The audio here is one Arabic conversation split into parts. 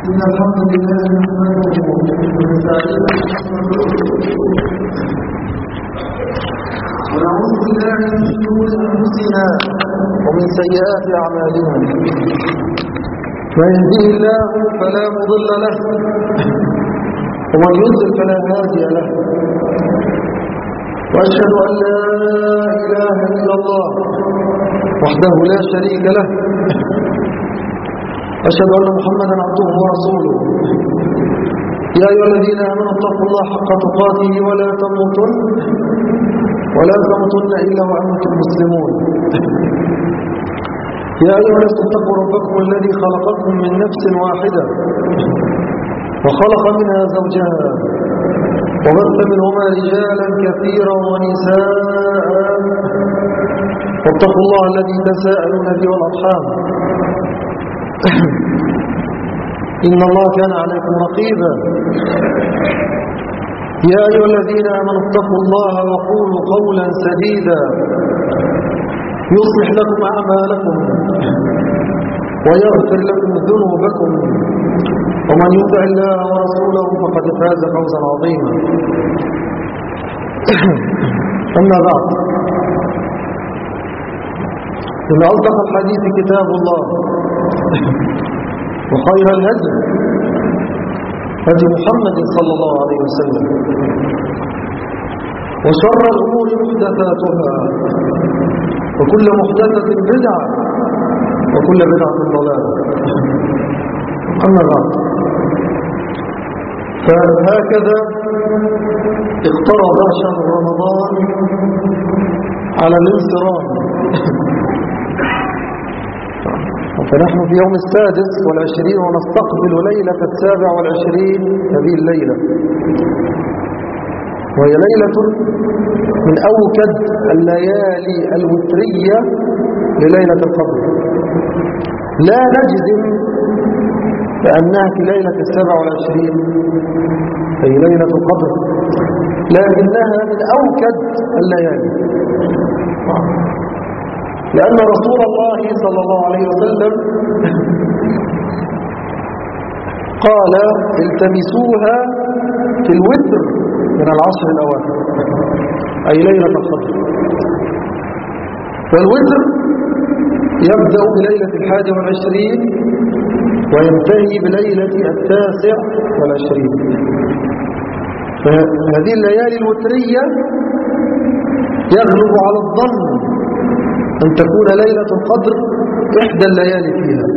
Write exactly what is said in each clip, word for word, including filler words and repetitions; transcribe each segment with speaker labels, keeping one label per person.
Speaker 1: إن الحمد لله نحمده ونستعينه ونعوذ بالله من شرور أنفسنا ومن سيئات أعمالنا. من يهده الله فلا مضل له ومن يضلل فلا هادي له. وأشهد أن لا إله إلا الله وحده لا شريك له. أشهد أن محمدا عبده ورسوله. يا أيها الذين آمنوا اتقوا الله حق تقاته ولا تموتن ولا تموتن إلا وأنتم مسلمون. يا أيها الناس اتقوا ربكم الذي خلقكم من نفس واحدة وخلق منها زوجها وبث منهما رجالا كثيرا ونساء واتقوا الله الذي تساءلون به والأرحام إن الله كان عليكم رقيبا. يا أيها الذين آمنوا اتقوا الله وقولوا قولا سديدا يصلح لكم أعمالكم ويغفر لكم ذنوبكم ومن يطع الله ورسوله فقد فاز فوزا عظيما. أما بعد، إن أصدق الحديث كتاب الله وخير الهدي هدي محمد صلى الله عليه وسلم وشر الأمور محدثاتها وكل محدثة بدعة وكل بدعة ضلالة. أما بعد، فهكذا اقترب شهر رمضان على الانصراف، فنحن في يوم السادس والعشرين ونستقبل ليلة السابع والعشرين هذه الليلة، وهي ليلة من أوكد الليالي الوترية لليلة القدر. لا نجزم بأنها في ليلة السابع والعشرين أي ليلة القدر، لكنها من أوكد الليالي، لأن رسول الله صلى الله عليه وسلم قال التمسوها في الوتر من العشر الأواخر أي ليلة القدر. والوتر يبدأ بليلة الحادي والعشرين وينتهي بليلة التاسع والعشرين. فهذه الليالي الوترية يغلب على الظن أن تكون ليلة القدر إحدى الليالي فيها.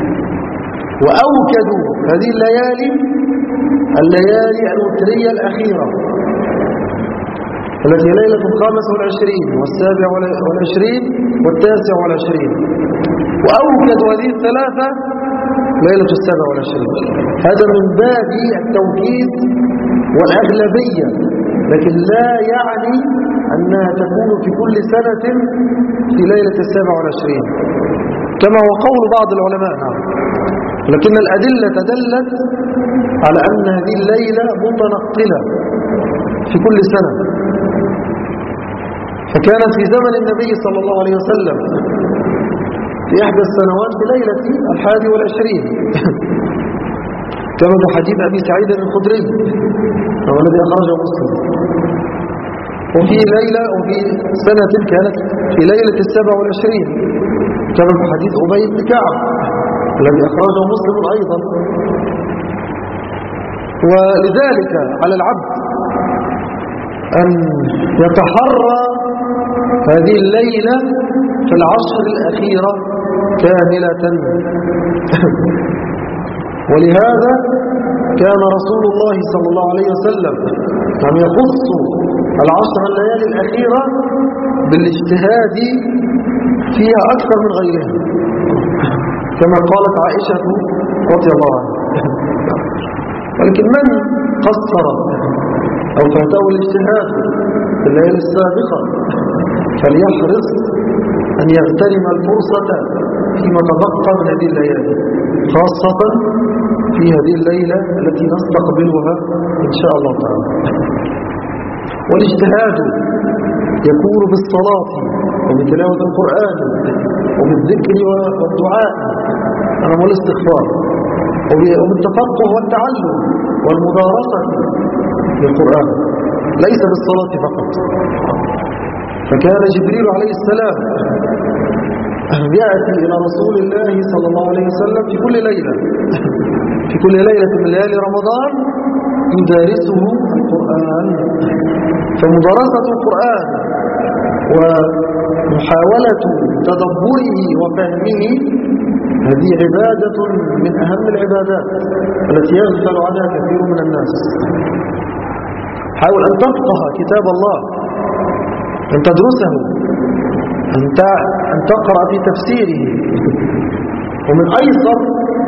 Speaker 1: وأوكد هذه الليالي الليالي الوترية الأخيرة التي ليلة الخامس والعشرين والسابع والعشرين والتاسع والعشرين. وأوكد هذه الثلاثة ليلة السابع والعشرين. هذا من باب التوكيد والأغلبية، لكن لا يعني أنها تكون في كل سنة في ليلة السابع والعشرين كما هو قول بعض العلماء. نعم، لكن الأدلة دلت على أن هذه الليلة متنقلة في كل سنة. فكانت في زمن النبي صلى الله عليه وسلم في إحدى السنوات في ليلة الحادي والعشرين كما في حديث أبي سعيد الخدري والذي أخرجه مسلم. وفي ليلة وفي سنة كانت في ليلة السابع والعشرين كما في حديث أبي بن كعب الذي أخرجه مسلم أيضا. ولذلك على العبد أن يتحرى هذه الليلة في العشر الأخيرة كاملة. ولهذا كان رسول الله صلى الله عليه وسلم لم يخص العشر الليالي الأخيرة بالاجتهاد فيها أكثر من غيرها، كما قالت عائشة رضي الله عنها. ولكن من قصر أو فاته الاجتهاد في الليالي السابقة فليحرص أن يغتنم الفرصة فيما تبقى من هذه الليالي، خاصة في هذه الليلة التي نستقبلها إن شاء الله تعالى. والاجتهاد يكون بالصلاة وبتلاوة القرآن وبالذكر والدعاء والاستغفار. وبالتفقه والتعلم والمدارسة للقرآن، ليس بالصلاة فقط. فكان جبريل عليه السلام يأتي إلى رسول الله صلى الله عليه وسلم في كل ليلة في كل ليلة من ليالي رمضان يدارسه القرآن. فمدارسة القرآن ومحاولة تدبره وفهمه هذه عبادة من أهم العبادات التي يغفل عنها كثير من الناس. حاول أن تفقه كتاب الله، أن تدرسه، أن تقرأ في تفسيره. ومن أيسر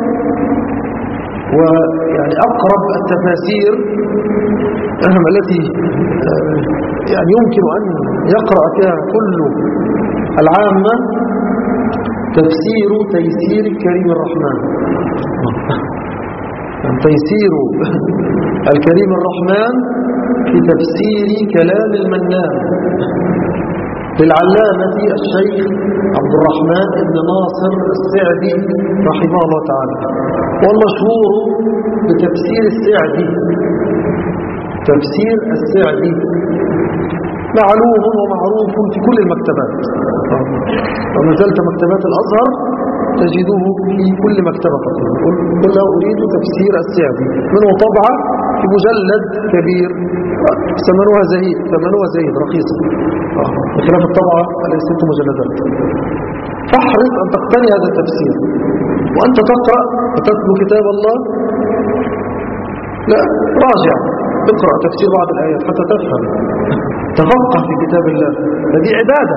Speaker 1: ويعني أقرب التفاسير التي يعني يمكن أن يقرأ فيها كل العامة تفسير تيسير الكريم الرحمن. تيسير الكريم الرحمن في تفسير كلام المنان للعلامة الشيخ عبد الرحمن بن ناصر السعدي رحمه الله تعالى، والمشهور بتفسير السعدي. تفسير السعدي معلوم ومعروف في كل المكتبات، وما زلت مكتبات الأزهر تجده في كل مكتبة. قل له أريد تفسير السعدي، منه طبعة في مجلد كبير ثمنها زهيد ثمنها زهيد رخيصة بخلاف الطبعة على ست مجلدات. فاحرص أن تقتني هذا التفسير وأنت تقرأ وتتلو كتاب الله. لا، راجع اقرأ تفسير بعض الآيات حتى تفهم، تفقه في كتاب الله، هذه عبادة.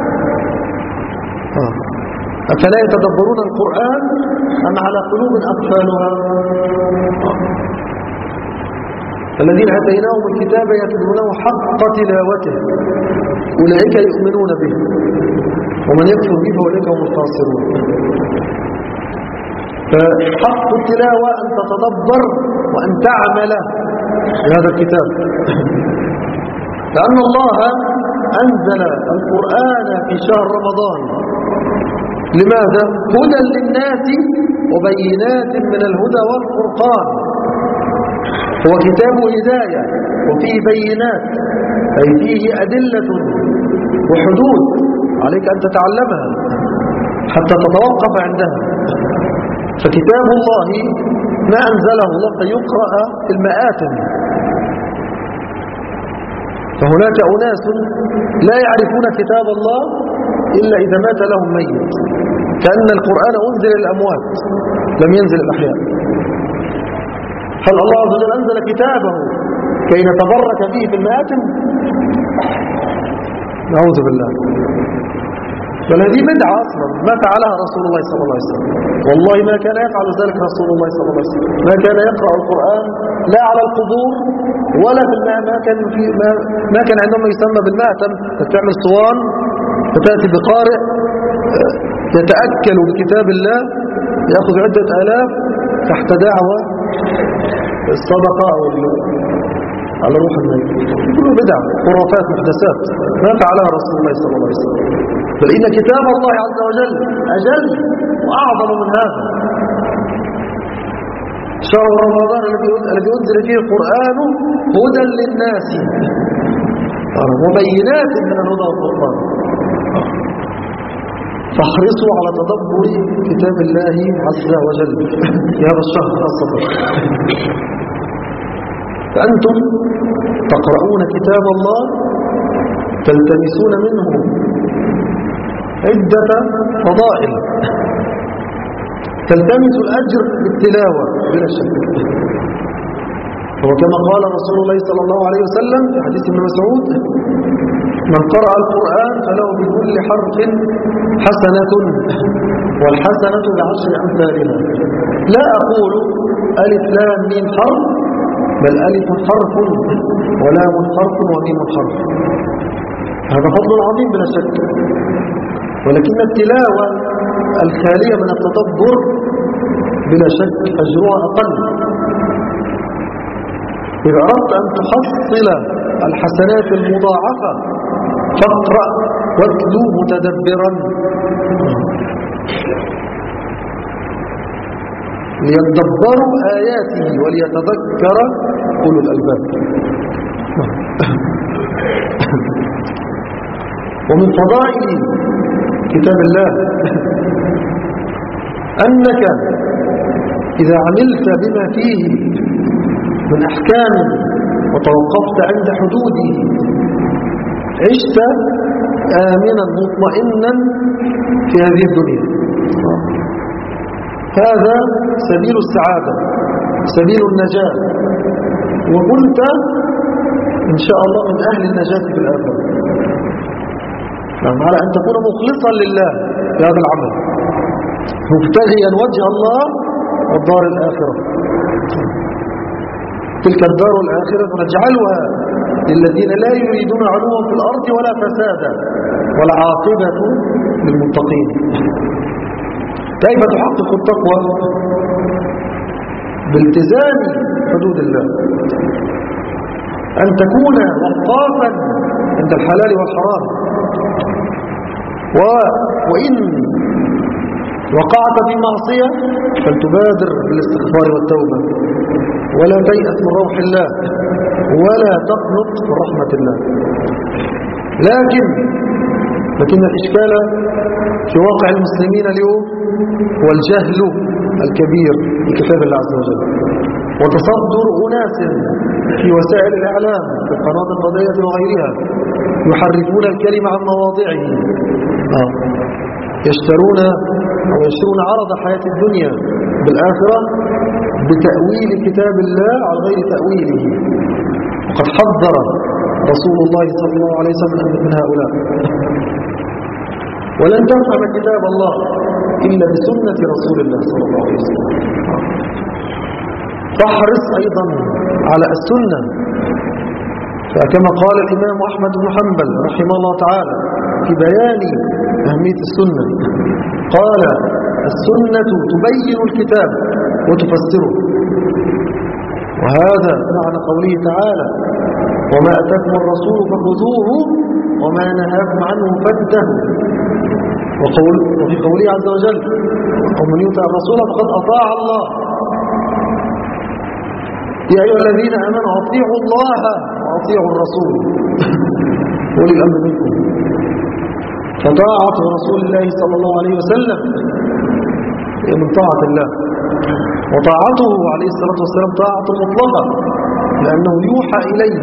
Speaker 1: آه. أفلا يتدبرون القرآن أم على قلوب أقفالها؟ آه. الذين آتيناهم الكتاب يتلونه حق تلاوته أولئك يؤمنون به ومن يكفر به فأولئك هم الخاسرون. فحق التلاوة أن تتدبر وأن تعمل بهذا الكتاب، لأن الله أنزل القرآن في شهر رمضان. لماذا؟ هدى للناس وبينات من الهدى والفرقان. هو كتاب هداية وفيه بينات، أي فيه أدلة وحدود عليك أن تتعلمها حتى تتوقف عندها. فكتاب الله ما أنزله الله يقرأ في المآتم. فهناك أناس لا يعرفون كتاب الله إلا إذا مات لهم ميت، كأن القرآن أنزل للأموات لم ينزل الأحياء. هل الله عز وجل أنزل كتابه كي نتبرك فيه في المآتم؟ نعوذ بالله. بل هذه بدعة أصلا ما فعلها رسول الله صلى الله عليه وسلم. والله ما كان يفعل ذلك رسول الله صلى الله عليه وسلم. ما كان يقرأ القرآن لا على القبور ولا في الماء. ما كان, في ما, ما كان عندما يسمى بالمأتم تعمل صوان فتأتي بقارئ يتأكل بكتاب الله يأخذ عدة آلاف تحت دعوة الصدقة أو على روح الميت. كله بدع خرافات محدثات ما فعلها رسول الله صلى الله عليه وسلم. بل إن كتاب الله عز وجل أجل وأعظم من هذا. شهر رمضان الذي أنزل فيه القرآن هدى للناس وبينات من الهدى والفرقان. فاحرصوا على تدبر كتاب الله عز وجل في هذا الشهر خاصة. فأنتم تقرؤون كتاب الله تلتمسون منه عدة فضائل، تلتمس الأجر بالتلاوة بلا شك. وكما قال رسول الله صلى الله عليه وسلم في حديث ابن مسعود: من قرأ القرآن فله بكل حرف حسنة والحسنة بعشر أمثالها. لا أقول ألف لام ميم حرف، بل ألف حرف ولام حرف وميم حرف. هذا فضل عظيم بلا شك، ولكن التلاوة الخالية من التدبر بلا شك أجرها أقل. إذا أردت أن تحصل الحسنات المضاعفة فاقرأ واتلو متدبرا. ليدبروا آياته وليتذكر أولو الألباب. ومن فضائل كتاب الله أنك إذا عملت بما فيه من أحكام وتوقفت عند حدوده عشت آمنا مطمئنا في هذه الدنيا. هذا سبيل السعادة، سبيل النجاة، وكنت إن شاء الله من أهل النجاة في الآخرة. على أن تكون مخلصا لله في هذا العمل، مبتغيا وجه الله والدار الآخرة. تلك الدار الآخرة نجعلها للذين لا يريدون علوا في الأرض ولا فسادا والعاقبة للمتقين. كيف تحقق التقوى؟ بالتزام حدود الله، أن تكون وقافا عند الحلال والحرام، و... وإن وقعت في معصية فلتبادر بالاستغفار والتوبة، ولا تيأس من روح الله، ولا تقنط من رحمة الله. لكن لكن الإشكال في واقع المسلمين اليوم هو الجهل الكبير بكتاب الله عز وجل، وتصدر أناس في وسائل الإعلام في القنوات الفضائية وغيرها يحرفون الكلمة عن مواضعه، آه. يشترون أو يشترون عرض حياة الدنيا بالآخرة بتأويل كتاب الله على غير تأويله. وقد حذر رسول الله صلى الله عليه وسلم من هؤلاء. ولن تفهم كتاب الله إلا بسنة رسول الله صلى الله عليه وسلم. فاحرص أيضا على السنة، فكما قال الإمام أحمد بن حنبل رحمه الله تعالى في بيان أهمية السنة، قال: السنة تبين الكتاب وتفسره. وهذا معنى قوله تعالى: وما أتاكم الرسول فخذوه وما نهاكم عنه فانتهوا. وقول وفي قوله عز وجل: ومن يطع الرسول فقد أطاع الله. يا أيها الذين آمنوا أطيعوا الله وأطيعوا الرسول أولي الأمر منكم. فطاعة رسول الله صلى الله عليه وسلم هي من طاعة الله، وطاعته عليه الصلاة والسلام طاعة مطلقة، لأنه يوحى إليه.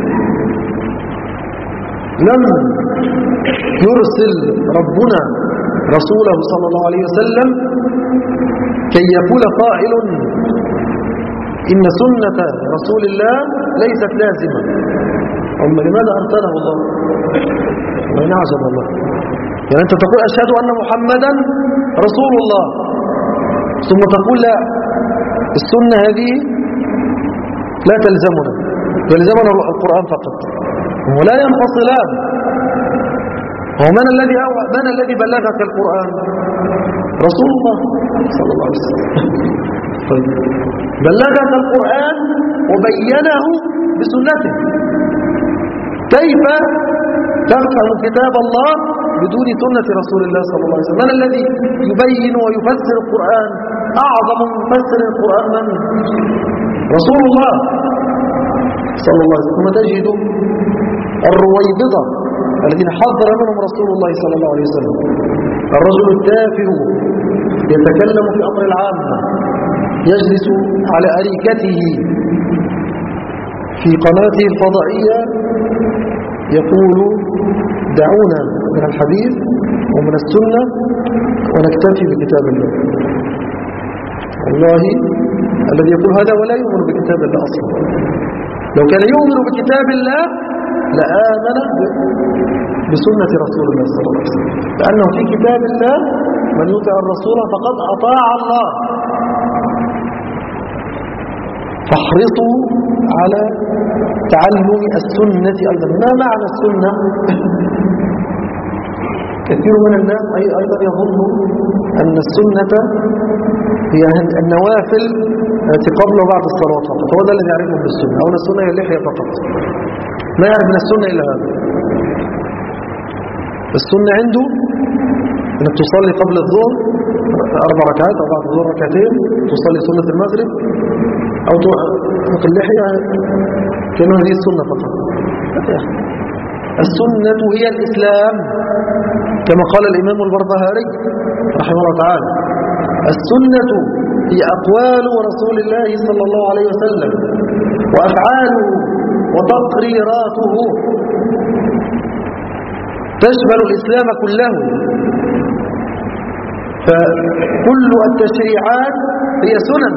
Speaker 1: لم يرسل ربنا رسوله صلى الله عليه وسلم كي يقول قائل إن سنة رسول الله ليست لازمة. أما لماذا أرسله الله؟ وإن عجب الله، يعني أنت تقول أشهد أن محمدا رسول الله، ثم تقول لا، السنة هذه لا تلزمنا، يلزمنا القرآن فقط، ولا ينفصلان. ومن الذي من الذي بلغك القرآن؟ رسول الله صلى الله عليه وسلم. طيب، بلغك القرآن وبينه بسنته. كيف تفهم كتاب الله بدون سنة رسول الله صلى الله عليه وسلم؟ من الذي يبين ويفسر القرآن؟ أعظم مفسر القرآن من؟ رسول الله صلى الله عليه وسلم. ثم تجد الرويبضة الذين حضر منهم رسول الله صلى الله عليه وسلم، الرجل التافه يتكلم في أمر العامة، يجلس على أريكته في قناته الفضائية يقول: دعونا من الحديث ومن السنة ونكتفي بكتاب الله. والله الذي يقول هذا ولا يؤمن بكتاب الله أصلا. لو كان يؤمن بكتاب الله لآمن بسنة رسول الله صلى الله عليه وسلم، لأنه في كتاب الله من يطع الرسول فقد أطاع الله. فاحرصوا على تعلم السنة أيضا. ما معنى السنة؟ كثير من الناس أيضا يظن أن السنة هي النوافل التي قبل وبعد الصلاة فقط، هو ده الذي يعرفه بالسنة، أو السنة هي اللحية فقط. ما يعرف من السنة إلا هذا. السنة عنده أنك تصلي قبل الظهر أربع ركعات أو بعد الظهر ركعتين تصلي سنة المغرب أو تطلق اللحية كأنه هذه السنة فقط. السنة هي الإسلام كما قال الإمام البربهاري رحمه الله تعالى. السنة هي أقوال رسول الله صلى الله عليه وسلم وأفعاله وتقريراته، تشمل الإسلام كله. فكل التشريعات هي سنن.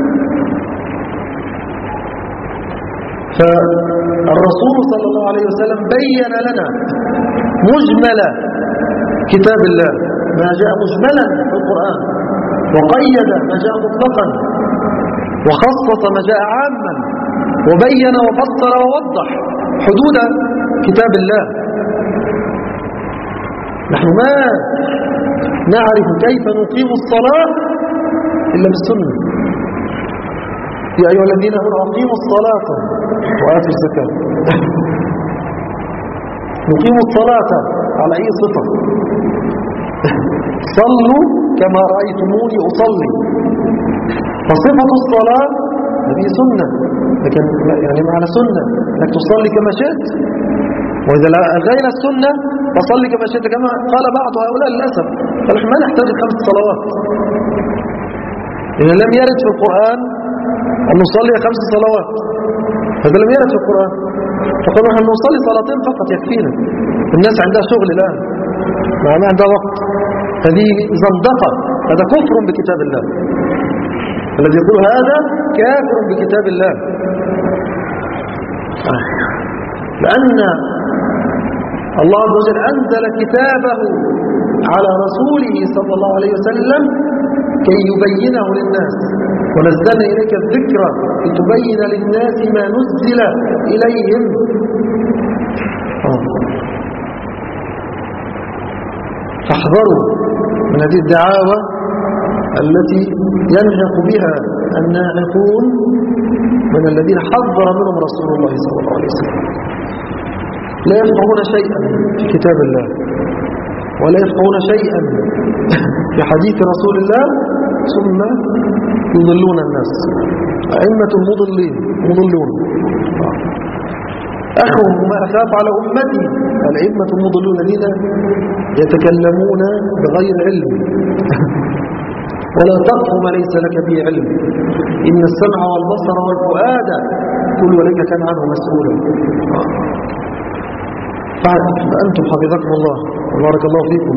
Speaker 1: فالرسول صلى الله عليه وسلم بين لنا مجمل كتاب الله ما جاء مجملا في القرآن، وقيد ما جاء مطلقا، وخصص ما جاء عاما، وبين وفسر ووضح حدود كتاب الله. نحن ما نعرف كيف نقيم الصلاة إلا بالسنة. يا أيها الذين آمنوا أقيموا الصلاة وآتوا الزكاة. نقيم الصلاة على أي صفة؟ صلوا كما رأيتموني أصلي. فصفة الصلاة هذه سنة، لكن يعني معنى سنة أنك تصلي كما شئت، وإذا ألغينا السنة فصلي كما شئت كما قال بعض هؤلاء للأسف. فنحن ما نحتاج خمس صلوات، إذا لم يرد في القرآن أن نصلي خمس صلوات، هذا لم يرد في القرآن. فقالوا نحن نصلي صلاتين فقط يكفينا، الناس عندها شغل الآن ما عندها وقت. هذه زندقة، هذا كفر بكتاب الله. الذي يقول هذا كافر بكتاب الله، لأن الله عز وجل أنزل كتابه على رسوله صلى الله عليه وسلم كي يبينه للناس، ونزلنا إليك الذكر لتبين للناس ما نزل إليهم. فاحذروا من هذه الدعاوى التي ينعق بها الناعقون من الذين حذر منهم رسول الله صلى الله عليه وسلم. لا يفقهون شيئا في كتاب الله، ولا يفقهون شيئا في حديث رسول الله، ثم يضلون الناس. أئمة المضلين مضلون. أخوهم ما أخاف على أمتي الأئمة المضلون الذين يتكلمون بغير علم. ولا تقف ما ليس لك به علم، إن السمع والبصر والفؤاد كل وليك كان عنه مسؤولا. فأنتم حفظكم الله وبارك الله فيكم،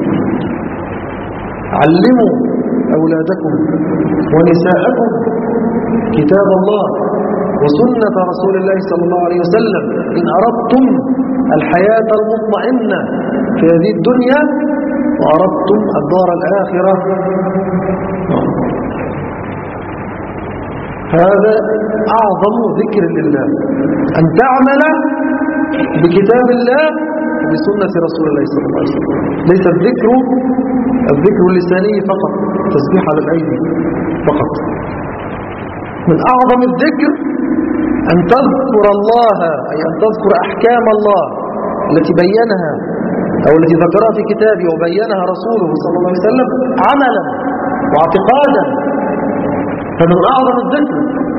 Speaker 1: علموا أولادكم ونساءكم كتاب الله وسنة رسول الله صلى الله عليه وسلم إن أردتم الحياة المطمئنة في هذه الدنيا وأردتم الدار الآخرة. هذا أعظم ذكر لله، أن تعمل بكتاب الله وبسنة رسول الله صلى الله عليه وسلم. ليس الذكر الذكر اللساني فقط، تسبيح على الأيدي فقط. من أعظم الذكر أن تذكر الله، أي أن تذكر أحكام الله التي بينها أو التي ذكرها في كتابه وبينها رسوله صلى الله عليه وسلم عملا واعتقادا. هذا من أعظم الذكر.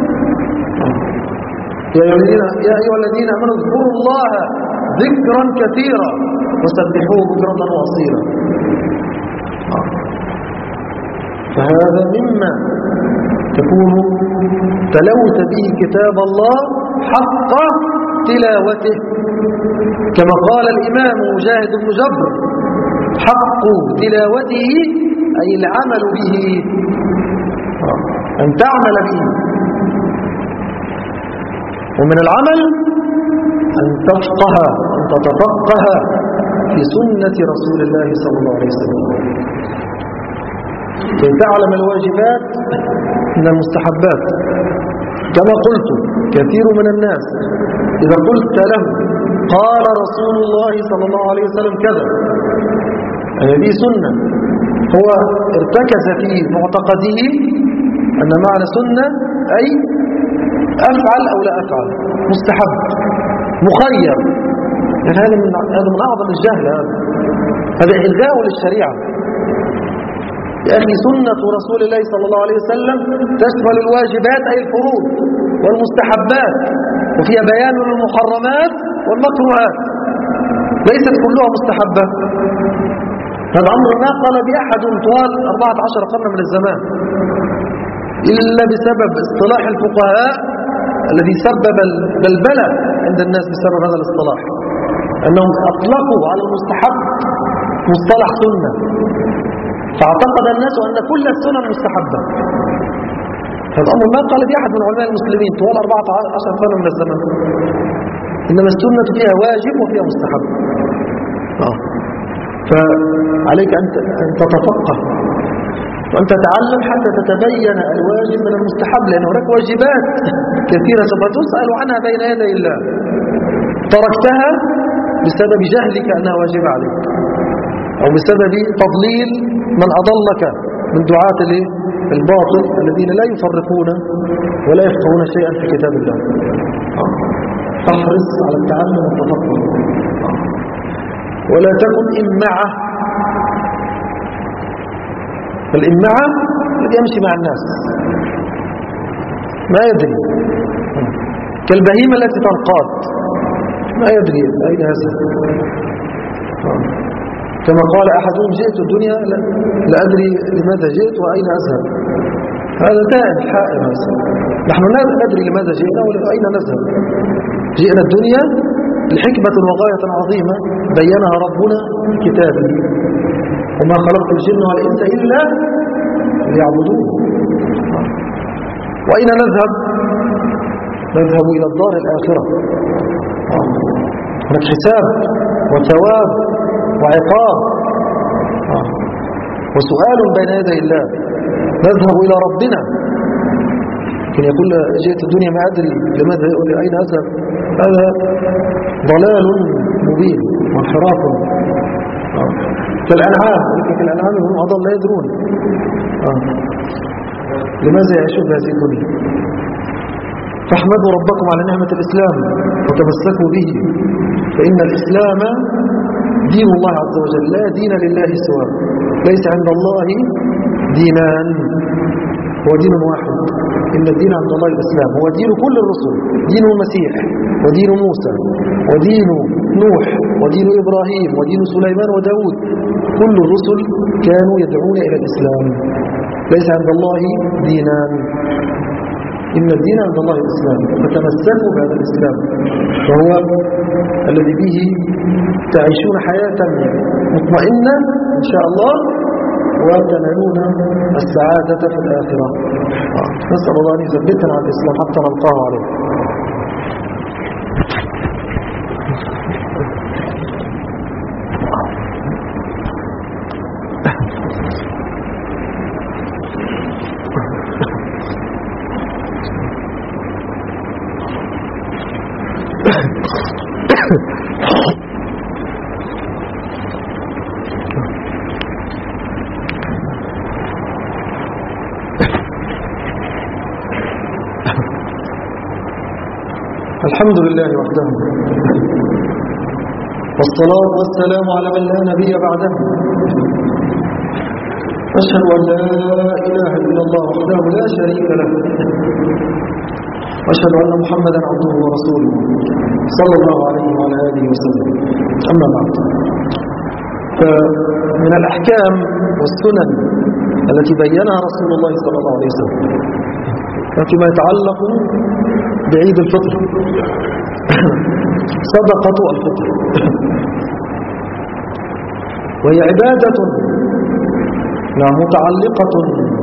Speaker 1: يا أيها الذين آمنوا اذكروا الله ذكرا كثيرا وسبحوه بكرة وأصيلا. فهذا مما تكون تلوت به كتاب الله حق تلاوته، كما قال الإمام مجاهد بن جبر: حق تلاوته أي العمل به، أن تعمل به. ومن العمل أن تفقه أن تتفقه في سنة رسول الله صلى الله عليه وسلم، كي تعلم الواجبات من المستحبات. كما قلت كثير من الناس إذا قلت له قال رسول الله صلى الله عليه وسلم كذا، هذه سنة، هو ارتكز في معتقده أن معنى سنة أي أفعل أو لا أفعل، مستحب، مخير. يعني هذا من هذا من أعظم الجهل. هذا هذا إلغاء للشريعة. يا أخي سنة رسول الله صلى الله عليه وسلم تشمل الواجبات أي الفروض والمستحبات، وفيها بيان للمحرمات والمكروهات، ليست كلها مستحبة. هذا أمر ما قال بأحد طوال أربعة عشر قرن من الزمان إلا بسبب اصطلاح الفقهاء الذي سبب البلبلة عند الناس بسبب هذا الاصطلاح، أنهم أطلقوا على المستحب مصطلح سنة، فاعتقد الناس أن كل السنن مستحبة. هذا أمر ما قال بأحد من علماء المسلمين طوال أربعة عشر قرن من الزمان، إنما السنة فيها واجب وفيها مستحب. آه. فعليك أن تتفقه وأن تتعلم حتى تتبين الواجب من المستحب، لأن هناك واجبات كثيرة سوف تسأل عنها بين يدي الله تركتها بسبب جهلك أنها واجب عليك، أو بسبب تضليل من أضلك من دعاة الباطل الذين لا يفرقون ولا يفقهون شيئا في كتاب الله. احرص على التعلم والتفقه، ولا تكن إمعة. الإمعة الذي يمشي مع الناس ما يدري، كالبهيمة التي تنقاد ما يدري أين يذهب. كما قال أحدهم جئت الدنيا لا أدري لماذا جئت وأين أذهب. هذا تائب حائر. نحن لا ندري لماذا جئنا وأين نذهب. جئنا الدنيا لحكمة وغاية عظيمة بينها ربنا في كتابه: وما خلقت الجن والإنس إلا ليعبدون. وأين نذهب؟ نذهب إلى الدار الآخرة، هناك حساب وثواب وعقاب وسؤال بين يدي الله. نذهب إلى ربنا. لكن يقول جئت الدنيا ما أدري لماذا يقول أين أذهب، هذا ضلال مبين وانحراف كالأنعام. كالأنعام هم أضل لا يدرون لماذا يعيشون بهذه الدنيا. فاحمدوا ربكم على نعمة الإسلام وتمسكوا به، فإن الإسلام دين الله عز وجل، لا دين لله سواه. ليس عند الله دينان، هو دين واحد. إن الدين عند الله الإسلام، هو دين كل الرسل، دين المسيح ودين موسى ودين نوح ودين إبراهيم ودين سليمان وداود. كل الرسل كانوا يدعون إلى الإسلام. ليس عند الله دينان، إن الدين عند الله الإسلام، فتمسكوا بهذا الإسلام، فهو الذي به تعيشون حياة مطمئنة إن شاء الله وتنالون السعادة في الآخرة. نسأل الله أن يثبتنا على الإسلام حتى نلقاه عليه. الحمد لله وحده، والصلاة والسلام على من لا نبي بعده. أشهد أن لا إله إلا الله وحده لا شريك له، وأشهد أن محمدا عبده ورسوله صلى الله عليه وعلى آله وسلم. أما بعد، فمن الأحكام والسنن التي بينها رسول الله صلى الله عليه وسلم فيما يتعلق بعيد الفطر صدقة الفطر، وهي عبادة متعلقة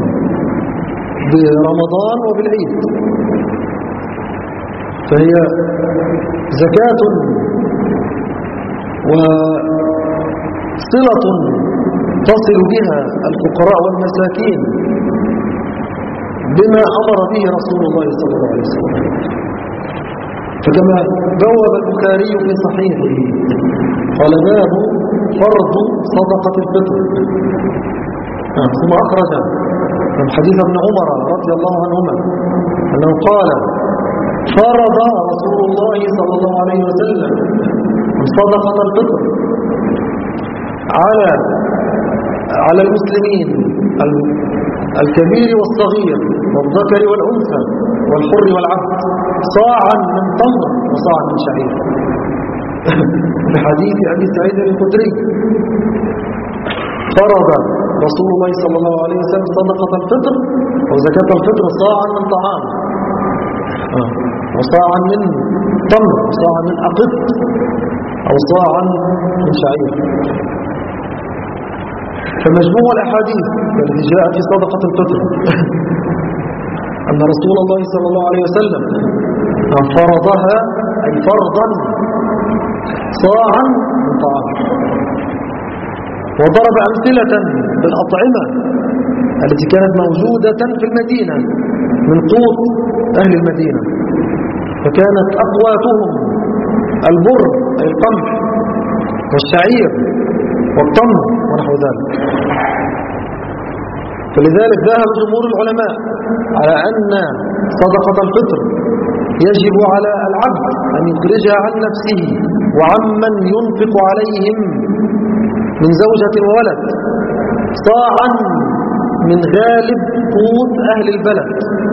Speaker 1: برمضان وبالعيد، فهي زكاة وصلة تصل بها الفقراء والمساكين بما أمر به رسول الله صلى الله عليه وسلم. فكما بوب البخاري في صحيحه قال: باب فرض صدقة الفطر. ثم أخرج من حديث ابن عمر رضي الله عنهما أنه قال: فرض رسول الله صلى الله عليه وسلم صدقة الفطر على على المسلمين الكبير والصغير والذكر والأنثى والحر والعبد صاعا من تمر وصاعا من شعير. في حديث أبي سعيد الخدري فرض رسول الله صلى الله عليه وسلم صدقة الفطر أو زكاة الفطر صاعا من طعام وصاعا من تمر وصاعا من أقط أو صاعا من شعير. فمجموع الأحاديث التي جاءت في صدقة الفطر أن رسول الله صلى الله عليه وسلم فرضها أي فرضا صاعا من طعام، وضرب أمثلة بالأطعمة التي كانت موجودة في المدينة من قوت أهل المدينة، فكانت أقواتهم البر أي القمح والشعير والتمر ونحو ذلك. فلذلك ذهب جمهور العلماء على أن صدقة الفطر يجب على العبد أن يخرجها عن نفسه وعمن ينفق عليهم من زوجة وولد صاعا من غالب قوت أهل البلد.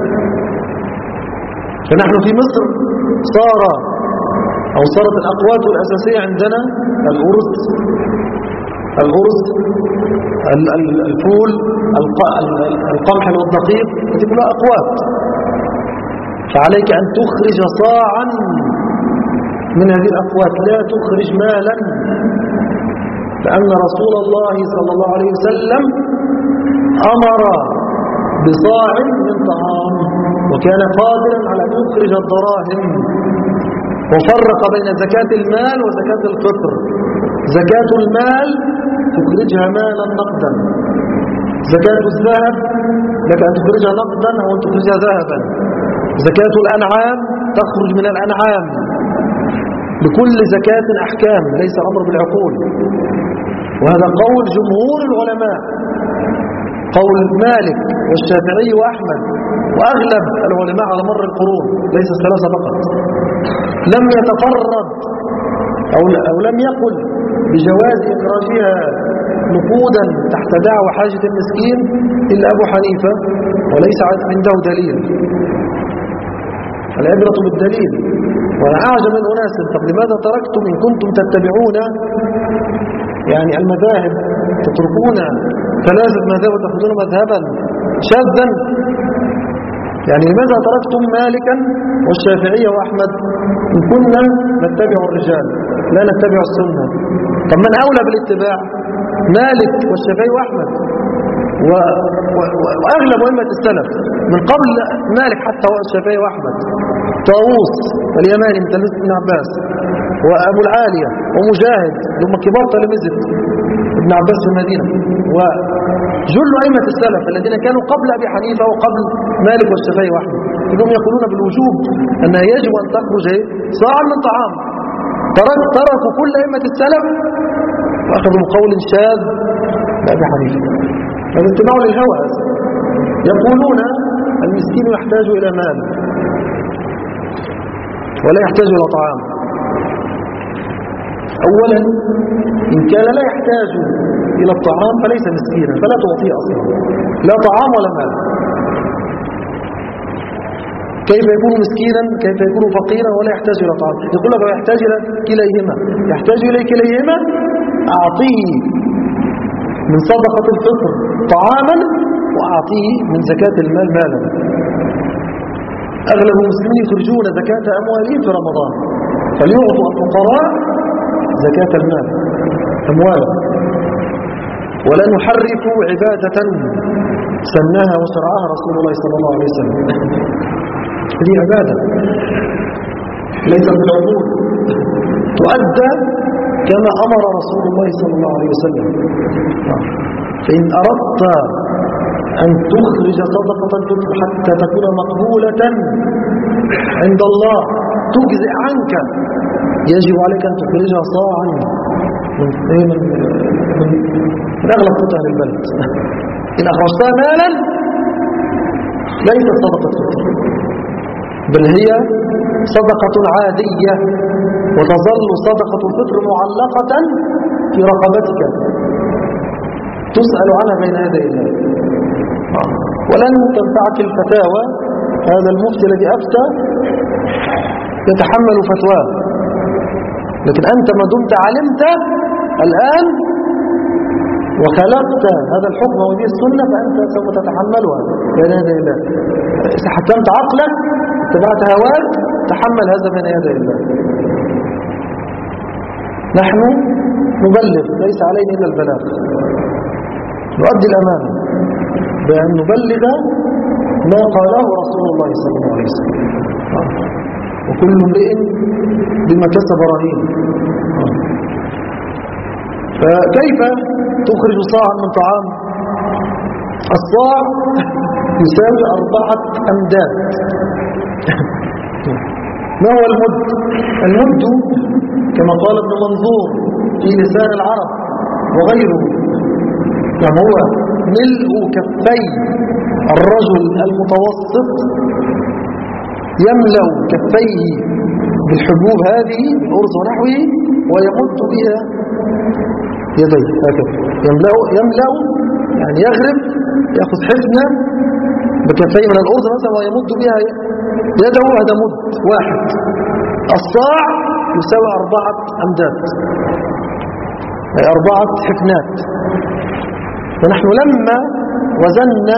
Speaker 1: فنحن في مصر صار أو صارت الأقوات الأساسية عندنا الأرز الأرز الفول القمح والدقيق، هذه كلها أقوات. فعليك أن تخرج صاعا من هذه الأقوات، لا تخرج مالا، لأن رسول الله صلى الله عليه وسلم أمر بصاع من طعام وكان قادرا على أن يخرج الدراهم، وفرق بين زكاة المال وزكاة الفطر. زكاة المال تخرجها مالا نقدا، زكاة الذهب لك أن تخرجها نقدا أو أن تخرجها ذهبا. زكاة الأنعام تخرج من الأنعام، لكل زكاة أحكام، ليس الأمر بالعقول. وهذا قول جمهور العلماء، قول مالك والشافعي وأحمد وأغلب العلماء على مر القرون، ليس الثلاثة فقط. لم يتفرد أو, أو لم يقل بجواز إخراجها نقودا تحت دعوى حاجة المسكين إلا أبو حنيفة، وليس عنده دليل. العبرة بالدليل. وأنا أعجب من أناس، طب لماذا تركتم إن كنتم تتبعون يعني المذاهب، تتركون ثلاثة مذاهب وتأخذون مذهبا شاذا؟ يعني لماذا تركتم مالكا والشافعية وأحمد إن كنا نتبع الرجال لا نتبع السنة؟ طب من أولى بالاتباع؟ مالك والشافعي وأحمد و... و... وأغلب أئمة السلف من قبل مالك حتى الشافعي وأحمد، طاووس اليماني من تلميذ ابن عباس، وأبو العالية ومجاهد هم كبار تلاميذ ابن عباس في المدينة، وجل أئمة السلف الذين كانوا قبل أبي حنيفة وقبل مالك والشافعي وأحمد كلهم يقولون بالوجوب أنها يجب أن تخرج صاعا من طعام. ترك تركوا كل أئمة السلف وأخذوا قول شاذ لأبي حنيفة. هذا اتباع للهوى. يقولون المسكين يحتاج إلى مال ولا يحتاج إلى طعام. أولا إن كان لا يحتاج إلى الطعام فليس مسكينا، فلا تعطيه أصلا لا طعام ولا مال. كيف يكون مسكينا؟ كيف يكون فقيرا ولا يحتاج إلى طعام؟ يقول لك يحتاج إلى كليهما. يحتاج إلى كليهما، أعطيه من صدقة الفطر طعاما وأعطيه من زكاة المال مالا. أغلب المسلمين يخرجون زكاة أموالهم في رمضان، فليعطوا الفقراء زكاة المال أموالا، ولا نحرفوا عبادة سناها وشرعها رسول الله صلى الله عليه وسلم. هذه عبادة ليست بالعقول، تؤدى كما أمر رسول الله صلى الله عليه وسلم. فإن أردت أن تخرج صدقة الفطر حتى تكون مقبولة عند الله تجزئ عنك، يجب عليك أن تخرجها صاعا من من من, من أغلب قطع البلد. إن أخرجتها مالا ليست صدقة فطر، بل هي صدقة عادية، وتظل صدقة الفطر معلقة في رقبتك تسأل عنها بين يدي الله. ولن تنفعك الفتاوى، هذا المفتي الذي أفتى يتحمل فتواه، لكن أنت ما دمت علمت الآن وخالفت هذا الحكم وهذه السنة فأنت سوف تتحملها بين يدي الله. إذا حكمت عقلك اتبعت هواك تحمل هذا بين يدي الله. نحن نبلغ، ليس علينا إلا البلاغ، نؤدي الأمانة بأن نبلغ ما قاله رسول الله صلى الله عليه وسلم، وكل امرئ بما كسب رهين. فكيف تخرج صاعا من طعام؟ الصاع يساوي أربعة أمداد. ما هو المد؟ المد كما قال ابن منظور في لسان العرب وغيره كما هو ملء كفي الرجل المتوسط، يملأ كفيه بالحبوب هذه بالأرز ونحوه ويمد بها يديه هكذا، يملأ, يملأ يعني يغرب، يأخذ حفنة بكفيه من الأرز مثلا ويمد بها يده، هذا مد واحد. الصاع يساوي أربعة أمداد، أي أربعة حفنات. ونحن لما وزننا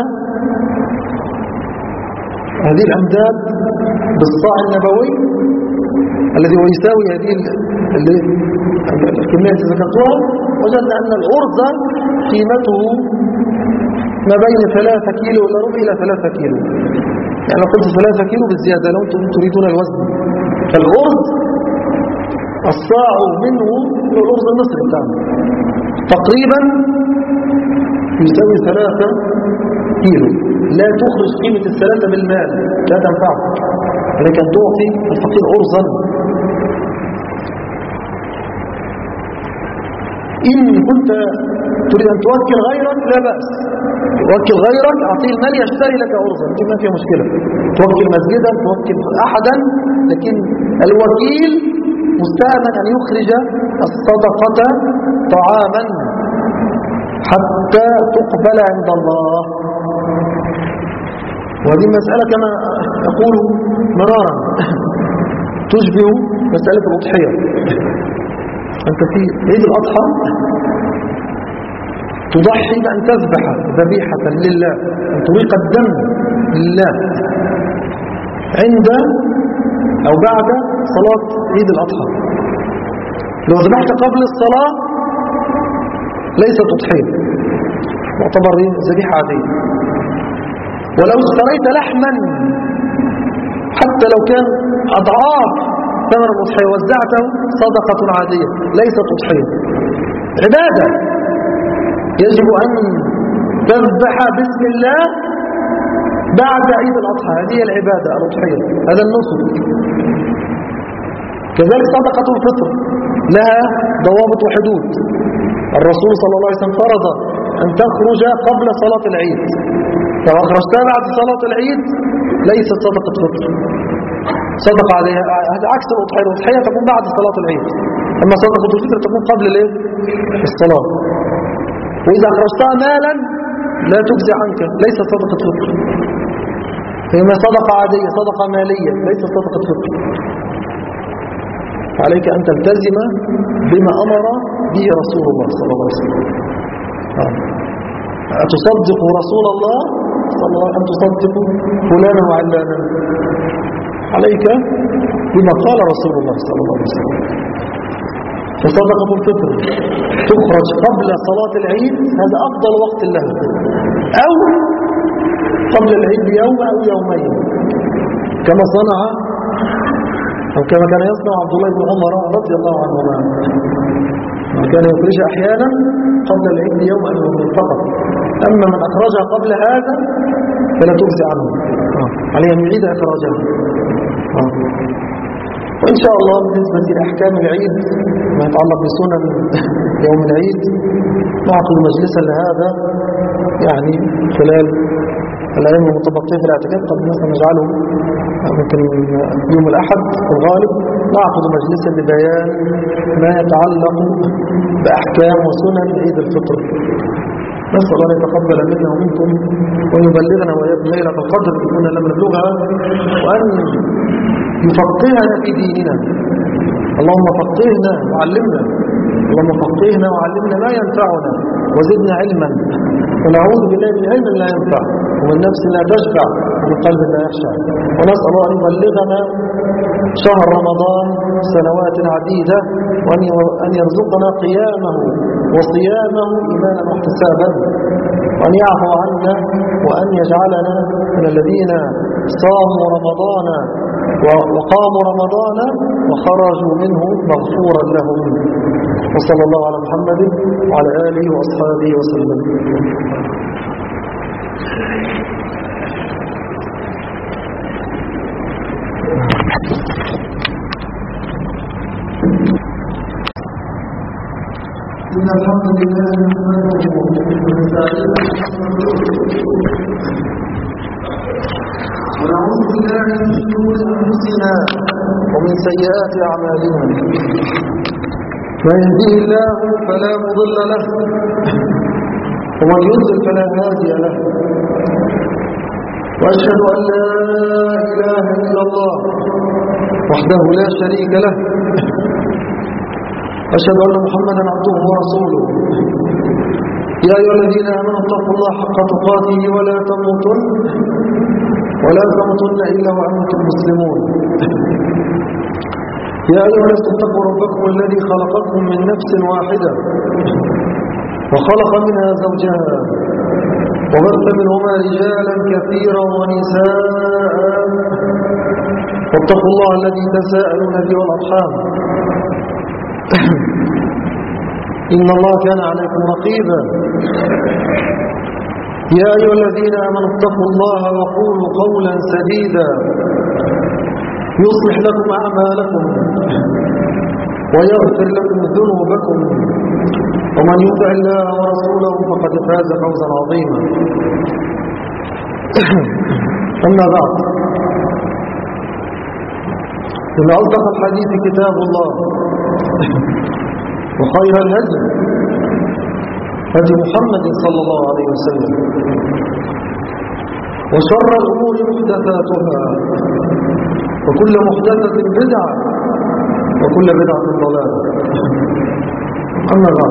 Speaker 1: هذه الأمداد بالصاع النبوي الذي هو يساوي هذه الكمية التي ذكرتها، وجدنا أن الأرز قيمته ما بين ثلاثة كيلو إلى ربع إلى ثلاثة كيلو، يعني لو قلت ثلاثة كيلو بالزيادة لو أنتم تريدون الوزن. فالأرز الصاع منه الأرز المصري بتاعنا تقريبا يساوي ثلاثة كيلو. لا تخرج قيمة الثلاثة بالمال، لا تنفعك، لكن تعطي الفقير أرزا. إن كنت تريد أن توكل غيرك لا بأس، توكل غيرك، أعطيه المال يشتري لك أرزا، دي ما فيها مشكلة. توكل مسجدا، توكل أحدا، لكن الوكيل مستأمن أن يخرج الصدقة طعاما حتى تقبل عند الله. وهذه مسألة كما أقول مرارا تشبه مسألة الأضحية. أنت في عيد الأضحى تضحي بأن تذبح ذبيحة لله، أن تريق الدم لله عند أو بعد صلاة عيد الأضحى. لو ذبحت قبل الصلاة ليست أضحية، تعتبر ذبيحة عادية. ولو اشتريت لحما حتى لو كان أضعاف ثمن الأضحية وزعته صدقة عادية، ليست أضحية، عبادة. يجب أن تذبح بسم الله بعد عيد الأضحى، هذه العبادة الأضحية، هذا النسك. كذلك صدقة الفطر لها ضوابط وحدود. الرسول صلى الله عليه وسلم فرض أن تخرج قبل صلاة العيد، لو أخرجتها بعد صلاة العيد ليست صدقة فطر، صدقة عليها. هذا عكس الأضحية، الأضحية تكون بعد صلاة العيد، أما صدقة الفطر تكون قبل الايه؟ الصلاة. وإذا أخرجتها مالا لا تجزي عنك، ليست صدقة فطر، هي صدقة عادية، صدقة مالية، ليست صدقة فطر. عليك أن تلتزم بما أمر به رسول الله صلى الله عليه وسلم. أتصدق رسول الله صلى الله عليه وسلم، أن تصدق فلانا وعلانا، عليك بما قال رسول الله صلى الله عليه وسلم. فصدقة الفطر تخرج قبل صلاة العيد، هذا أفضل وقت لها، أو قبل العيد بيوم أو يومين كما صنع أو كما كان يصنع عبد الله بن عمر رضي الله عنهما، كان يخرج أحيانا قبل العيد بيوم أو يومين فقط. أما من أخرجها قبل هذا فلا تجزي عنه، عليه أن يعيد إخراجها. وإن شاء الله بالنسبة لأحكام العيد ما يتعلق بسنن يوم العيد نعقد مجلسا لهذا، يعني خلال الأيام المتبقية في الاعتكاف، قد مثلا نجعله ممكن يوم الأحد في الغالب، نعقد مجلسا لبيان ما يتعلق بأحكام وسنن عيد الفطر. نسأل الله أن يتقبل منا ومنكم وأن يبلغنا وإياكم ليلة القدر إن كنا لم نبلغها، وأن يفقهنا في ديننا. اللهم فقهنا وعلمنا، اللهم فقهنا وعلمنا ما ينفعنا وزدنا علما، ونعوذ بالله من علم لا ينفع ومن نفس لا تشبع ومن قلب لا يخشع. ونسأل الله أن يبلغنا شهر رمضان سنوات عديدة، وأن يرزقنا قيامه وصيامه إيمانا واحتسابا، وأن يعفو عنا، وأن يجعلنا من الذين صاموا رمضان وقاموا رمضان وخرجوا منه مغفورا لهم. وصلى الله على محمد وعلى آله وأصحابه وسلم. إن الحمد لله نحمده ونستعينه ونعوذ بالله من شرور أنفسنا ومن سيئات أعمالنا. من يهده الله فلا مضل له ومن يضلل فلا هادي له، وأشهد أن لا إله إلا الله وحده لا شريك له، أشهد أن محمدا عبده ورسوله. يا أيها الذين آمنوا اتقوا الله حق تقاته ولا تموتن ولا تموتن إلا وأنتم مسلمون. يا أيها الناس اتقوا ربكم الذي خلقكم من نفس واحدة وخلق منها زوجها وبث منهما رجالا كثيرا ونساء، واتقوا الله الذي تساءلون به والأرحام إن الله كان عليكم رقيبا. يا أيها الذين آمنوا اتقوا الله وقولوا قولا سديدا يصلح لكم أعمالكم ويغفر لكم ذنوبكم، ومن يطع الله ورسوله فقد فاز فوزا عظيما. أما بعد، إن أصدق الحديث كتاب الله، وخير الهدي هدي محمد صلى الله عليه وسلم، وشر الأمور محدثاتها، وكل محدثة بدعة، وكل بدعة ضلالة. أما بعد،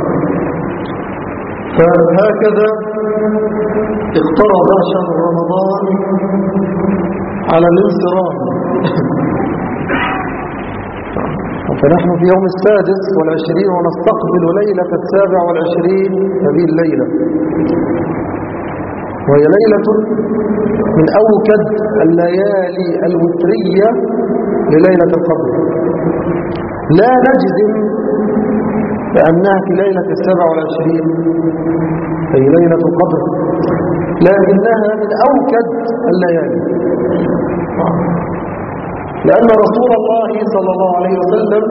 Speaker 1: فهكذا اقترب شهر رمضان على الانصراف، فنحن في يوم السادس والعشرين ونستقبل ليلة السابع والعشرين هذه الليلة، وهي ليلة من أوكد الليالي الوترية لليلة القدر. لا نجزم بأنها في ليلة السابع والعشرين أي ليلة القدر، لكنها من أوكد الليالي، لأن رسول الله صلى الله عليه وسلم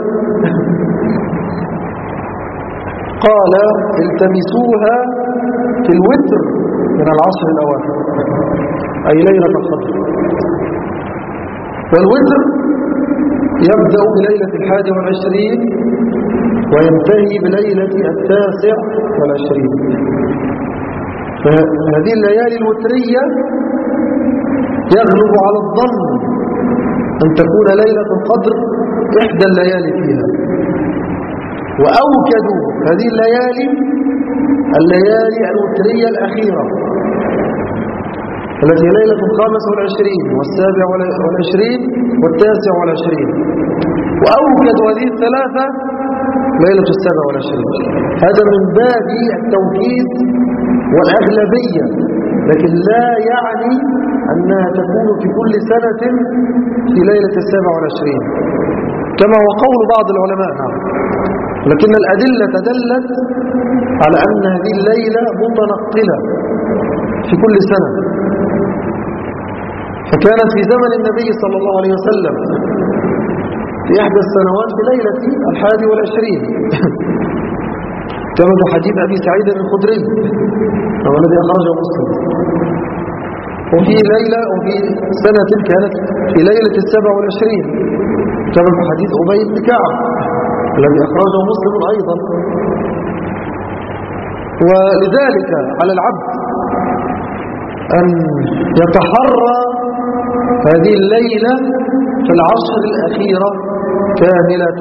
Speaker 1: قال التمسوها في الوتر من العشر الأواخر أي ليلة القدر. والوتر يبدأ بليلة الحادي والعشرين وينتهي بليلة التاسع والعشرين. فهذه الليالي الوترية يغلب على الظن أن تكون ليلة القدر إحدى الليالي فيها. وأوكد هذه الليالي الليالي الوترية الأخيرة التي ليلة الخامس والعشرين والسابع والعشرين والتاسع والعشرين، وأوكد هذه الثلاثة ليلة السابع والعشرين. هذا من باب التوكيد والأغلبية، لكن لا يعني أنها تكون في كل سنة في ليلة السابع والعشرين كما هو قول بعض العلماء. نعم، لكن الأدلة دلت على أن هذه الليلة متنقلة في كل سنة، فكانت في زمن النبي صلى الله عليه وسلم في إحدى السنوات في ليلة الحادي والعشرين كما في حديث أبي سعيد الخدري الذي أخرجه مسلم. وفي ليلة وفي سنة كانت في ليلة السابع والعشرين كما في حديث أبي بن كعب الذي أخرجه مسلم أيضا. ولذلك على العبد أن يتحرى هذه الليلة في العشر الأخيرة كاملة.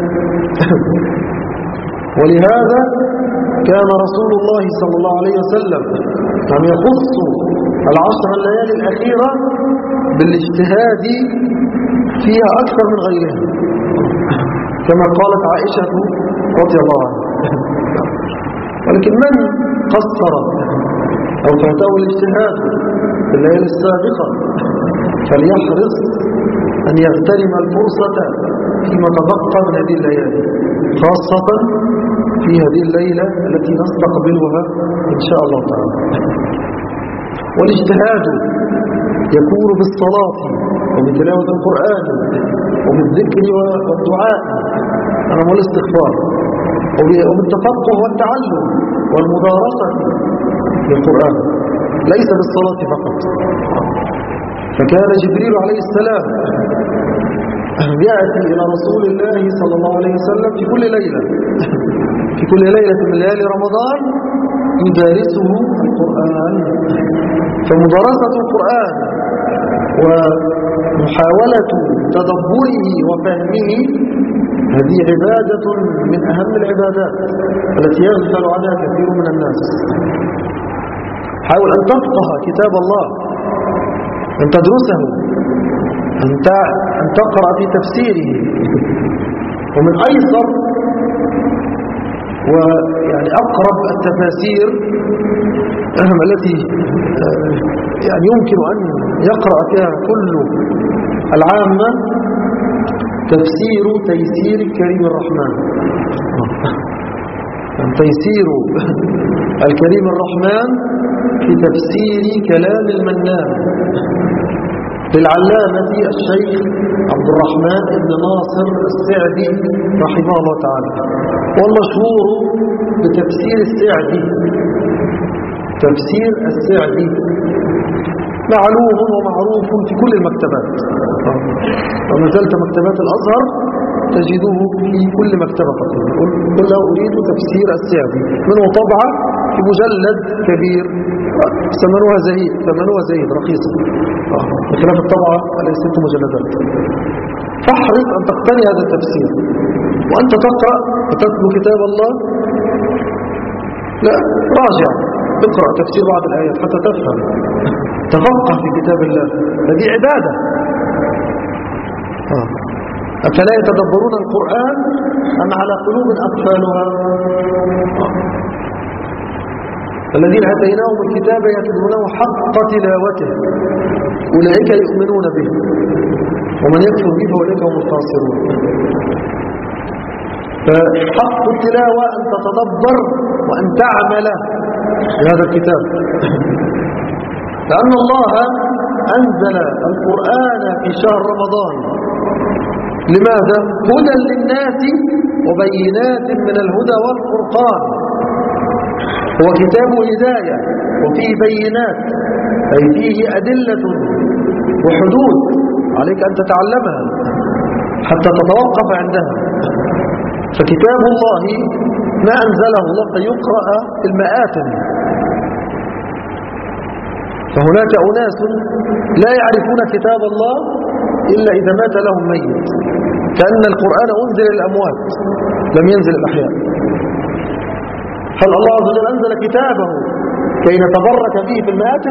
Speaker 1: ولهذا كان رسول الله صلى الله عليه وسلم أن يخص العشر الليالي الأخيرة بالاجتهاد فيها أكثر من غيرها، كما قالت عائشة رضي الله عنها. ولكن من قصر أو فاته الاجتهاد في الليالي السابقة فليحرص أن يغتنم الفرصة فيما تبقى من هذه الليالي، خاصة في هذه الليلة التي نستقبلها إن شاء الله تعالى. والاجتهاد يكون بالصلاة وبتلاوة القرآن وبالذكر والدعاء والاستغفار وبالتفقه والتعلم والمدارسة للقرآن، ليس بالصلاة فقط. فكان جبريل عليه السلام يأتي إلى رسول الله صلى الله عليه وسلم في كل ليلة في كل ليلة من ليالي رمضان يدارسه القرآن. فمدارسة القرآن ومحاولة تدبره وفهمه هذه عبادة من أهم العبادات التي يغفل عنها كثير من الناس. حاول أن تفقه كتاب الله، أن تدرسه، أن تقرأ في تفسيره. ومن أيسر ويعني أقرب التفاسير التي يعني يمكن أن يقرأ فيها كل العامة تفسير تيسير الكريم الرحمن. تيسير الكريم الرحمن في تفسير كلام المنان للعلامة الشيخ عبد الرحمن بن ناصر السعدي رحمه الله تعالى، والمشهور بتفسير السعدي. تفسير السعدي معلوم ومعروف في كل المكتبات، وما زلت مكتبات الأزهر تجده في كل مكتبة تقريبا. قل له أريد تفسير السعدي، منه طبعة في مجلد كبير ثمنها زهيد ثمنها زهيد رخيصة بخلاف الطبعة على ست مجلدات. فاحرص أن تقتني هذا التفسير وأنت تقرأ وتتلو كتاب الله. لا، راجع اقرأ تفسير بعض الآيات حتى تفهم، تفقه في كتاب الله، هذه عبادة. آه. أفلا يتدبرون القرآن أم على قلوب أقفالها؟ آه. الذين آتيناهم الكتاب يتلونه حق تلاوته أولئك يؤمنون به ومن يكفر به فأولئك هم الخاسرون. فحق التلاوة أن تتدبر وأن تعمل بهذا الكتاب، لأن الله أنزل القرآن في شهر رمضان. لماذا؟ هدى للناس وبينات من الهدى والفرقان. هو كتاب هداية وفيه بينات، أي فيه أدلة وحدود عليك أن تتعلمها حتى تتوقف عندها. فكتاب الله ما أنزله الله فيقرأ في المآتم. فهناك أناس لا يعرفون كتاب الله إلا إذا مات لهم ميت، كأن القرآن أنزل للأموات لم ينزل الأحياء. هل الله عز وجل أنزل كتابه كي نتبرك به في المآتم؟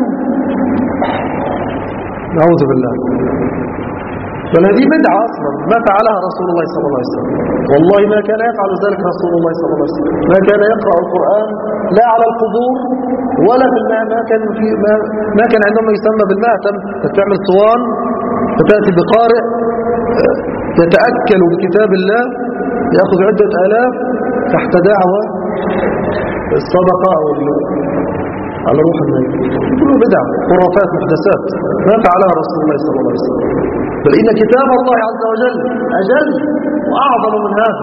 Speaker 1: نعوذ بالله. بل هذه بدعة أصلا ما فعلها رسول الله صلى الله عليه وسلم. والله ما كان يفعل ذلك رسول الله صلى الله عليه وسلم. ما كان يقرأ القرآن لا على القبور ولا في الماء. ما كان, في ما, ما كان عندهم يسمى بالمأتم، تعمل صوان فتأتي بقارئ يتأكل بكتاب الله يأخذ عدة آلاف تحت دعوة الصدقة أو على روح الميت. كله بدع خرافات محدثات ما فعلها رسول الله صلى الله عليه وسلم. بل إن كتاب الله عز وجل أجل وأعظم من هذا.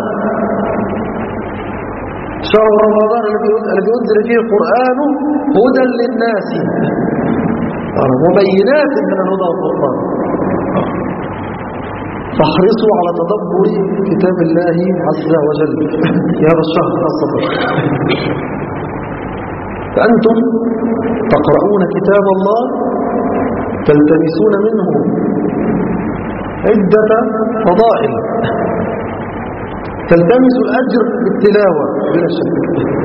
Speaker 1: شهر رمضان الذي أنزل فيه القرآن هدى للناس وبينات من الهدى والفرقان. فاحرصوا على تدبر كتاب الله عز وجل في هذا الشهر خاصة. فأنتم تقرؤون كتاب الله تلتمسون منه عدة فضائل، تلتمس الأجر بالتلاوة بلا شك.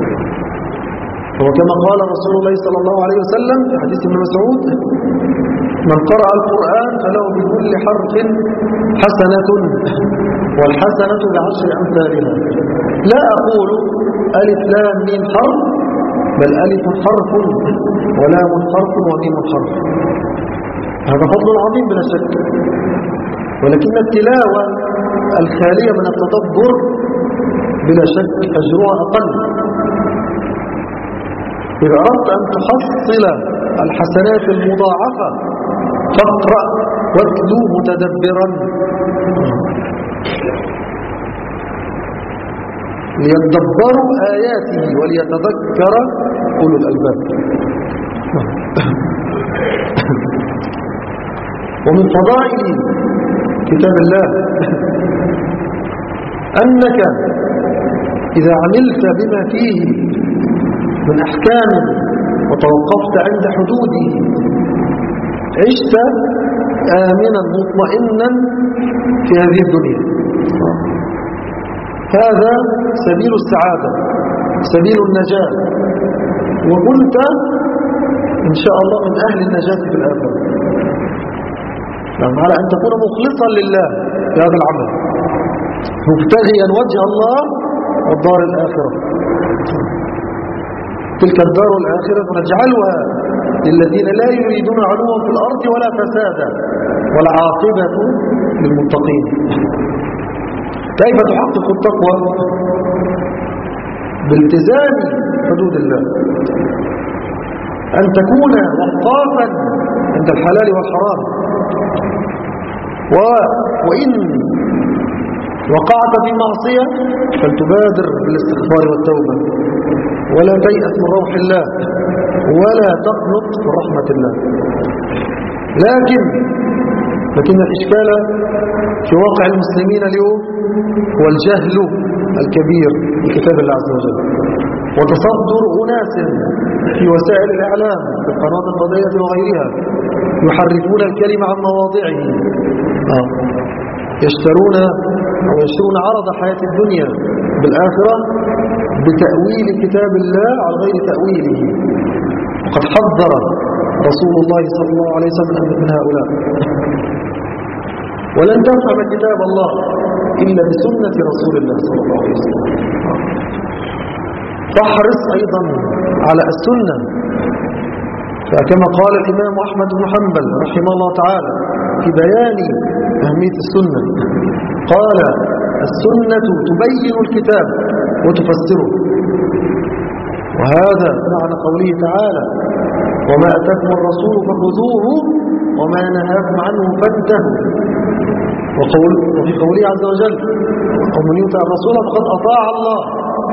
Speaker 1: وكما قال رسول الله صلى الله عليه وسلم في حديث ابن مسعود: من قرأ القرآن فله بكل حرف حسنة والحسنة بعشر أمثالها. لا أقول ألف لام ميم حرف، بل ألف حرف ولام حرف وميم حرف. هذا فضل عظيم بلا شك، ولكن التلاوة الخالية من التدبر بلا شك أجرها أقل. إذا أردت أن تحصل الحسنات المضاعفة فاقرأ واتلو متدبرا ليتدبروا آياته وليتذكر أولو الألباب. ومن فضائل كتاب الله أنك إذا عملت بما فيه من أحكام وتوقفت عند حدوده عشت آمنا مطمئنا في هذه الدنيا. هذا سبيل السعادة، سبيل النجاة، وكنت إن شاء الله من أهل النجاة في الآخرة. على أن تكون مخلصا لله في هذا العمل، مبتغيا وجه الله والدار الآخرة. تلك الدار الآخرة نجعلها للذين لا يريدون علوا في الأرض ولا فسادا والعاقبة للمتقين. كيف تحقق التقوى؟ بالتزام حدود الله، أن تكون وقافا عند الحلال والحرام، و... وإن وقعت في معصية فلتبادر بالاستغفار والتوبة، ولا تيأس من روح الله، ولا تقنط من رحمة الله. لكن لكن الإشكال في واقع المسلمين اليوم هو الجهل الكبير بكتاب الله عز وجل، وتصدر أناس في وسائل الإعلام في القنوات الفضائية وغيرها يحرفون الكلمة عن مواضعه، آه. يشترون أو يشترون عرض حياة الدنيا بالآخرة بتأويل كتاب الله على غير تأويله. وقد حذر رسول الله صلى الله عليه وسلم من هؤلاء. ولن تفهم كتاب الله إلا بسنة رسول الله صلى الله عليه وسلم. فاحرص أيضا على السنة، فكما قال الإمام أحمد بن حنبل رحمه الله تعالى في بيان أهمية السنة، قال: السنة تبين الكتاب وتفسره. وهذا معنى قوله تعالى: وما أتاكم الرسول فخذوه وما نهاكم عنه فانتهوا. وقول وفي قوله عز وجل: ومن يطع الرسول فقد أطاع الله.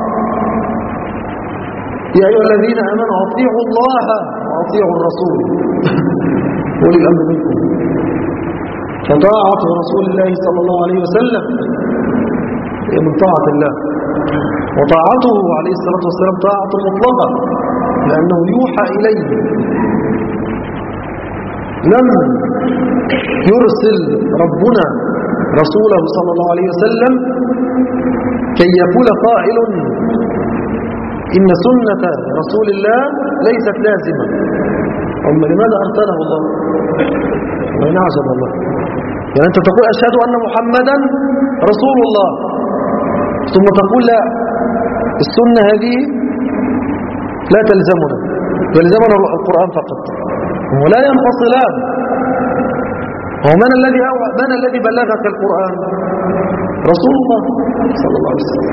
Speaker 1: يا أيها الذين آمنوا أطيعوا الله وأطيعوا الرسول أولي الأمر منكم. فطاعة رسول الله صلى الله عليه وسلم هي من طاعة الله، وطاعته عليه الصلاة والسلام طاعة مطلقة، لأنه يوحى إليه. لم يرسل ربنا رسوله صلى الله عليه وسلم كي يقول قائل إن سنة رسول الله ليست لازمة. أما لماذا أرسله الله؟ وإن أعجب الله، يعني أنت تقول أشهد أن محمدا رسول الله، ثم تقول لا، السنة هذه لا تلزمنا، يلزمنا القرآن فقط، ولا ينفصلان. ومن الذي من الذي بلغك القرآن؟ رسول الله صلى الله عليه وسلم.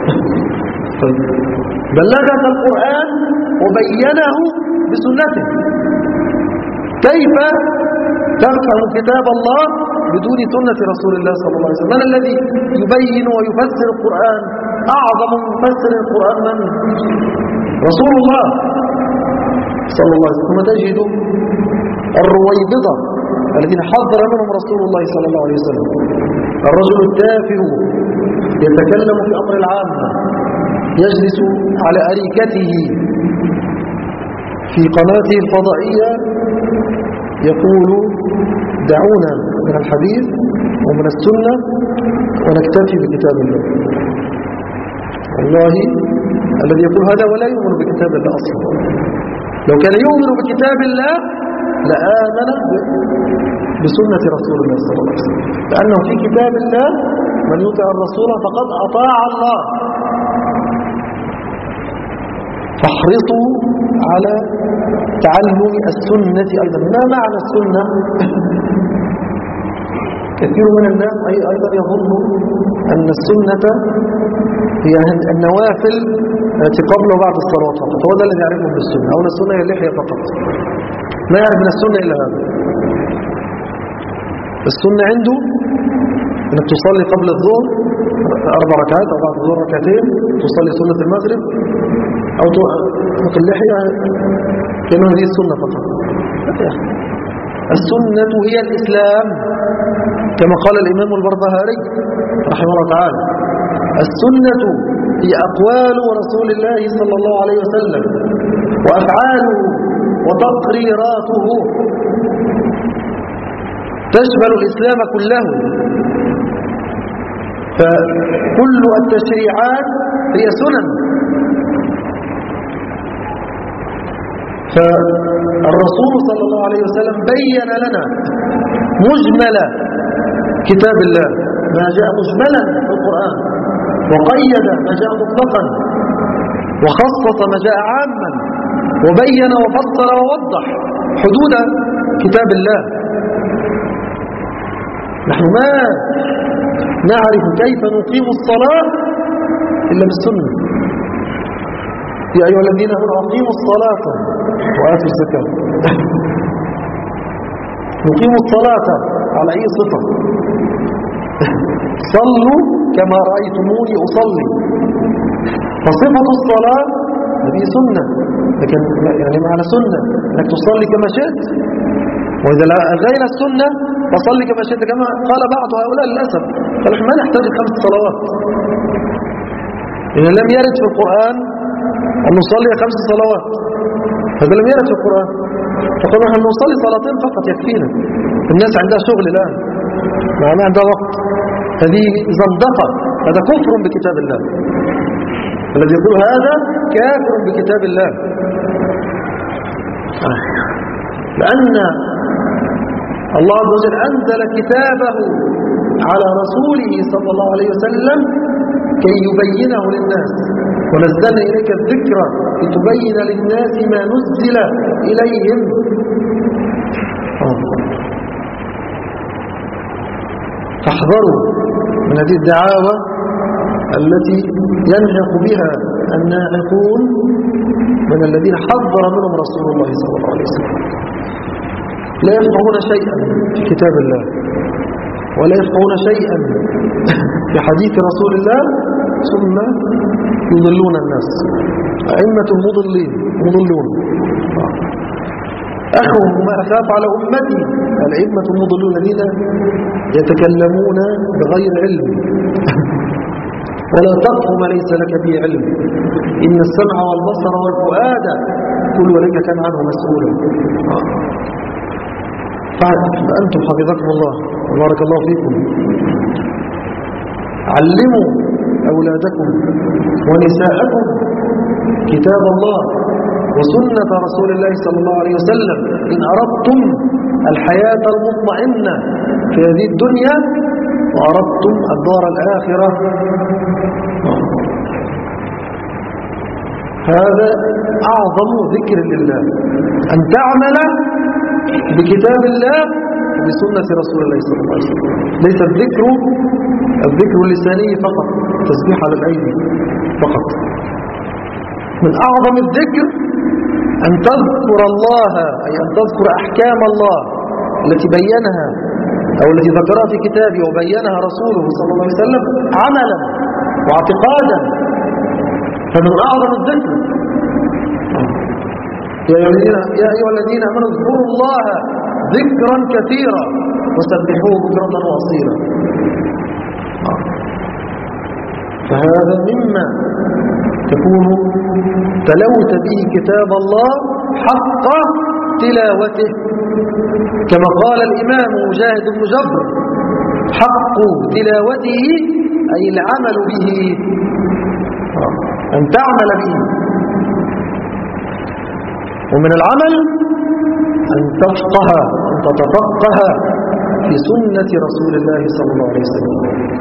Speaker 1: بلغك القرآن وبينه بسنته. كيف تفهم كتاب الله بدون سنة رسول الله صلى الله عليه وسلم؟ من الذي يبين ويفسر القرآن؟ أعظم مفسر القرآن من؟ رسول الله صلى الله عليه وسلم. ثم تجد الرويبضة الذين حذر منهم رسول الله صلى الله عليه وسلم. الرجل التافه يتكلم في أمر العامة، يجلس على أريكته في قناته الفضائية يقول دعونا من الحديث ومن السنة ونكتفي بكتاب الله. والله الذي يقول هذا ولا يؤمن بكتاب الله أصلا. لو كان يؤمن بكتاب الله لآمن بسنة رسول الله صلى الله عليه وسلم، لأنه في كتاب الله من يطع الرسول فقد أطاع الله. فاحرصوا على تعلم السنة أيضا. ما معنى السنة؟ كثير من الناس أيضا يظن أن السنة هي النوافل التي قبل وبعد الصلاة فقط، هو ده الذي يعرفه بالسنة، أو السنة هي اللحية فقط. ما يعرف من السنة إلا هذا. السنة عنده أنك تصلي قبل الظهر أربع ركعات أو بعد الظهر ركعتين، تصلي سنة المغرب أو تطلق اللحية، كأنه هذه السنة فقط. السنة هي الإسلام كما قال الإمام البربهاري رحمه الله تعالى. السنة هي أقوال رسول الله صلى الله عليه وسلم وأفعاله وتقريراته، تشمل الإسلام كله. فكل التشريعات هي سنن. فالرسول صلى الله عليه وسلم بين لنا مجمل كتاب الله، ما جاء مجملا في القرآن، وقيد ما جاء مطلقا، وخصص ما جاء عاما، وبين وفصل ووضح حدود كتاب الله. نحن ما نعرف كيف نقيم الصلاة إلا بالسنة. يا أيها الذين آمنوا أقيموا الصلاة وآتوا الزكاة. نقيم الصلاة على أي صفة؟ صلوا كما رأيتموني أصلي. فصفة الصلاة هذه سنة، لكن يعني معنى سنة أنك تصلي كما شئت، وإذا ألغينا السنة فصلي كما شئت، كما قال بعض هؤلاء للأسف قال ما نحتاج خمس صلوات. إذا لم يرد في القرآن أن نصلي خمس صلوات، هذا لم يرد في القرآن، فقال نحن نصلي صلاتين فقط يكفينا. الناس عندها شغل الآن، ما عندها وقت. هذه زندقة، هذا كفر بكتاب الله. الذي يقول هذا كافر بكتاب الله، لأن الله عز وجل أنزل كتابه على رسوله صلى الله عليه وسلم كي يبينه للناس، ونزلنا إليك الذكر لتبين للناس ما نزل إليهم. فاحذروا من هذه الدعاوى التي ينعق بها الناعقون من الذين حذر منهم رسول الله صلى الله عليه وسلم. لا يفقهون شيئا في كتاب الله، ولا يفقهون شيئا في حديث رسول الله، ثم يضلون الناس. أئمة المضلين مضلون. أخوف ما أخاف على أمتي الأئمة المضلون الذين يتكلمون بغير علم. ولا تقف ما ليس لك به علم، إن السمع والبصر والفؤاد كل ذلك كان عنه مسؤولا. فأنتم حفظكم الله وبارك الله فيكم، علموا أولادكم ونساءكم كتاب الله وسنة رسول الله صلى الله عليه وسلم إن أردتم الحياة المطمئنة في هذه الدنيا وأردتم الدار الآخرة. هذا أعظم ذكر لله، أن تعمل بكتاب الله وبسنة رسول الله صلى الله عليه وسلم. ليس الذكر الذكر اللساني فقط، تسبيح على الأيدي فقط. من أعظم الذكر أن تذكر الله، أي أن تذكر أحكام الله التي بينها أو التي ذكرها في كتابه وبينها رسوله صلى الله عليه وسلم عملا واعتقادا. فمن أعظم الذكر يا أيها الذين آمنوا اذكروا الله ذكرا كثيرا وسبحوه بكرة وأصيلا. فهذا مما تكون تلوت به كتاب الله حق تلاوته، كما قال الإمام مجاهد بن جبر: حق تلاوته أي العمل به، أن تعمل به. ومن العمل أن تفقه أن تتفقه في سنة رسول الله صلى الله عليه وسلم،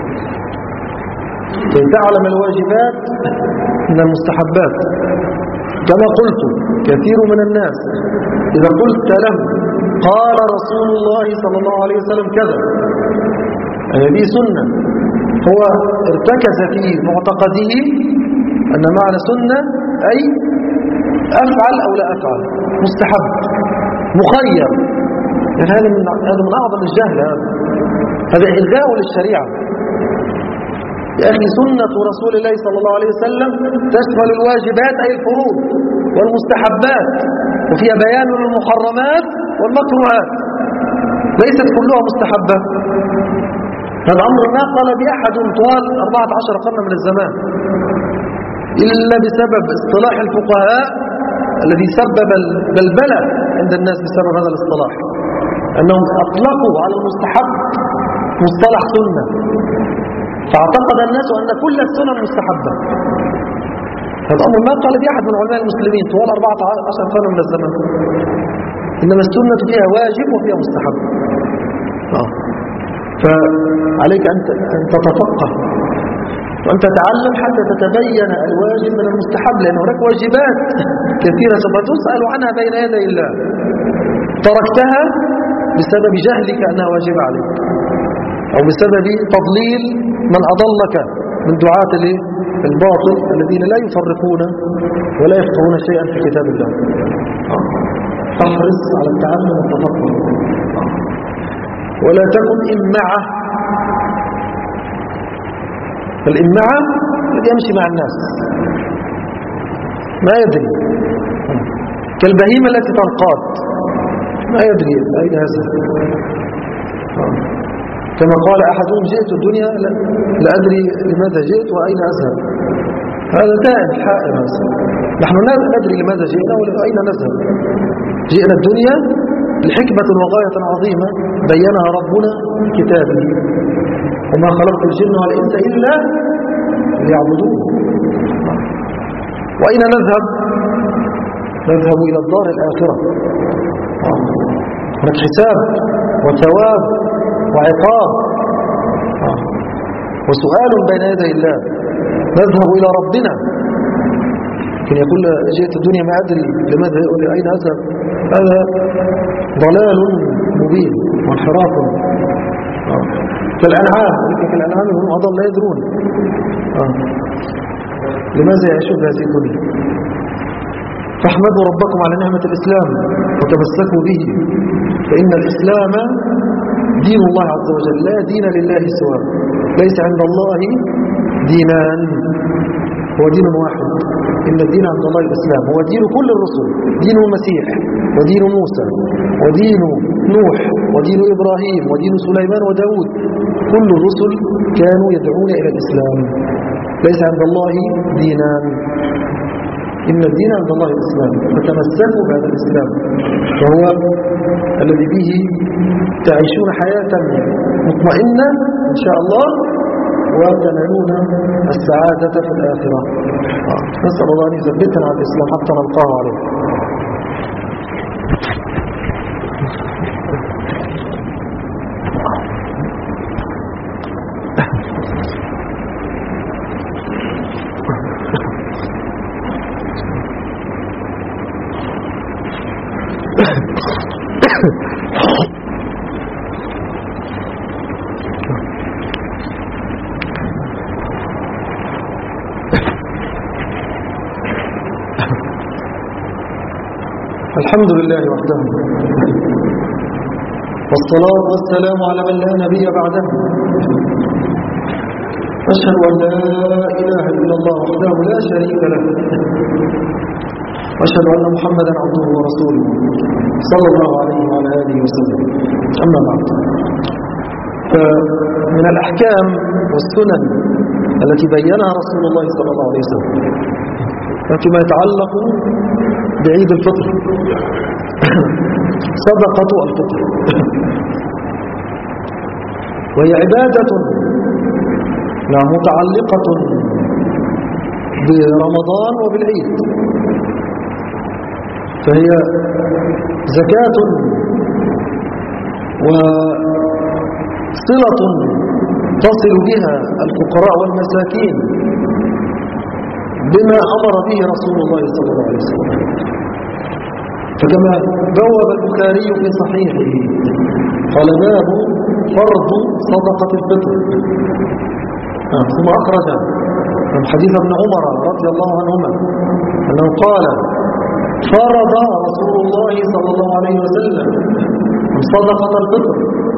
Speaker 1: كي تعلم الواجبات من المستحبات. كما قلت كثير من الناس إذا قلت له قال رسول الله صلى الله عليه وسلم كذا، هذه سنة، هو ارتكز في معتقده أن معنى سنة أي أفعل أو لا أفعل، مستحب، مخير. يعني هذا من هذا من أعظم الجهل، هذا هذا إلغاء للشريعة. يا أخي سنة رسول الله صلى الله عليه وسلم تشمل الواجبات أي الفروض والمستحبات، وفيها بيان للمحرمات والمكروهات، ليست كلها مستحبة. هذا أمر ما قال بأحد طوال أربعة عشر قرن من الزمان إلا بسبب اصطلاح الفقهاء الذي سبب البلبلة عند الناس بسبب هذا الاصطلاح، أنهم أطلقوا على المستحب مصطلح سنة، فاعتقد الناس أن كل السنن مستحبة. هذا أمر ما قال بأحد من علماء المسلمين طوال أربعة عشر قرن من الزمان، إنما السنة فيها واجب وفيها مستحب. آه. فعليك أن تتفقه وأن تتعلم حتى تتبين الواجب من المستحب، لأن هناك واجبات كثيرة سوف تسأل عنها بين يدي الله، تركتها بسبب جهلك أنها واجب عليك، أو بسبب تضليل من أضلك من دعاة الباطل الذين لا يفرقون ولا يفقهون شيئا في كتاب الله. فاحرص على التعلم والتفقه، ولا تكن إمعة. الإمعة الذي يمشي مع الناس ما يدري، كالبهيمة التي تنقاد ما يدري أين يذهب. كما قال أحدهم: جئت الدنيا لا أدري لماذا جئت وأين أذهب. هذا تائه حائر. نحن لا ندري لماذا جئنا وأين نذهب. جئنا الدنيا لحكمة وغاية عظيمة بينها ربنا في كتابه: وما خلقت الجن والإنس إلا ليعبدون. وأين نذهب؟ نذهب إلى الدار الآخرة، هناك حساب وثواب وعقاب وسؤال بين يدي الله. نذهب إلى ربنا. لكن يقول جئت الدنيا ما أدري لماذا أين أذهب، هذا ضلال مبين وانحراف كالأنعام. كالأنعام هم أضل لا يدرون لماذا يعيشون في هذه الدنيا. فاحمدوا ربكم على نعمة الإسلام وتمسكوا به، فإن الإسلام دين الله عز وجل، لا دين لله سواه، ليس عند الله دينان، هو دين واحد. إن الدين عند الله الإسلام، هو دين كل الرسل، دين المسيح ودين موسى ودين نوح ودين إبراهيم ودين سليمان وداود. كل الرسل كانوا يدعون إلى الإسلام، ليس عند الله دينان. إن الدين عند الله الإسلام، فتمسكوا بهذا الإسلام، وهو الذي به تعيشون حياة مطمئنة إن شاء الله، وتنالون السعادة في الآخرة. نسأل الله أن يثبتنا على الإسلام حتى نلقاه عليه. الحمد لله وحده، والصلاة والسلام على من لا نبي بعده. أشهد أن لا إله إلا الله وحده لا شريك له، وأشهد أن محمدا عبده ورسوله صلى الله عليه وعلى آله وسلم. أما بعد، فمن الأحكام والسنن التي بينها رسول الله صلى الله عليه وسلم فيما يتعلق بعيد الفطر صدقة الفطر وهي عبادة متعلقة برمضان وبالعيد، فهي زكاة وصلة تصل بها الفقراء والمساكين بما أمر به رسول الله صلى الله عليه وسلم. فكما بوب البخاري في صحيحه قال باب فرض صدقة الفطر، ثم أخرج من حديث ابن عمر رضي الله عنهما أنه قال فرض رسول الله صلى الله عليه وسلم صدقة الفطر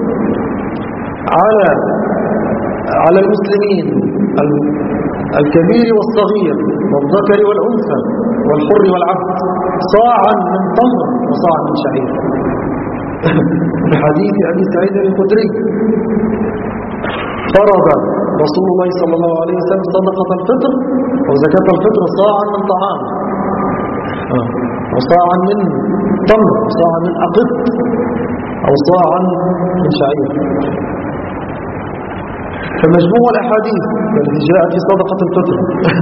Speaker 1: على على المسلمين الكبير والصغير والذكر والأنثى والحر والعبد صاعا من تمر وصاعا من شعير في حديث أبي سعيد الخدري فرض رسول الله صلى الله عليه وسلم صدقة الفطر وزكاة الفطر صاعا من طعام وصاعا من تمر وصاعا من أقط أو صاعا من شعير. فمجموع الأحاديث التي جاءت في صدقة الفطر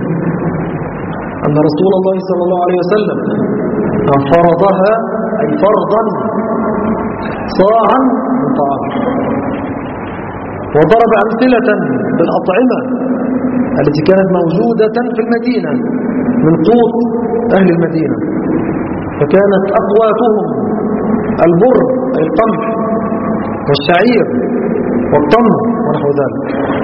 Speaker 1: أن رسول الله صلى الله عليه وسلم فرضها أي فرضا صاعا من طعام، وضرب أمثلة بالأطعمة التي كانت موجودة في المدينة من قوت أهل المدينة، فكانت أقواتهم البر أي القمح والشعير والتمر ونحو ذلك.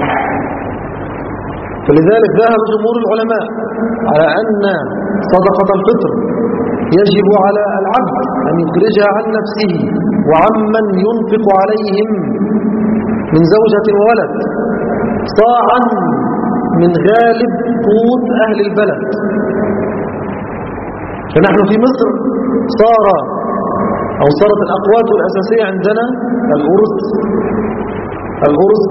Speaker 1: فلذلك ذهب جمهور العلماء على أن صدقة الفطر يجب على العبد أن يخرجها عن نفسه وعمن ينفق عليهم من زوجة وولد صاعا من غالب قوت أهل البلد. فنحن في مصر صار أو صارت الأقوات الأساسية عندنا الأرز الأرز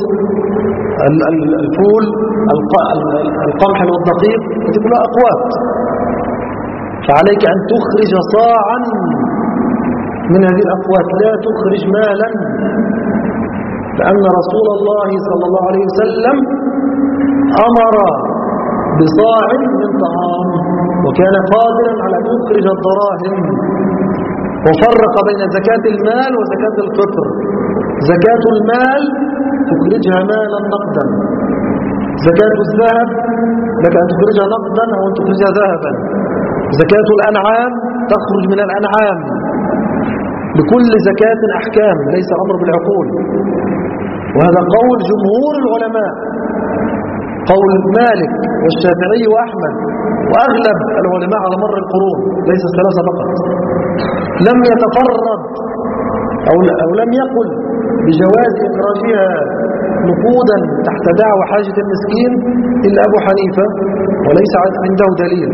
Speaker 1: الفول القمح والدقيق، هذه كلها أقوات، فعليك أن تخرج صاعا من هذه الأقوات، لا تخرج مالا، لأن رسول الله صلى الله عليه وسلم أمر بصاع من طعام وكان قادرا على أن يخرج الدراهم، وفرق بين زكاة المال وزكاة الفطر. زكاة المال تخرجها مالا نقدا، زكاة الذهب لك أن تخرجها نقدا أو أن تخرجها ذهبا. زكاة الأنعام تخرج من الأنعام، لكل زكاة أحكام ليس أمر بالعقول، وهذا قول جمهور العلماء، قول مالك والشافعي وأحمد وأغلب العلماء على مر القرون ليس الثلاثة فقط. لم يتفرد أو, أو لم يقل بجواز إخراجها نقودا تحت دعوى حاجة المسكين إلا أبو حنيفة، وليس عنده دليل.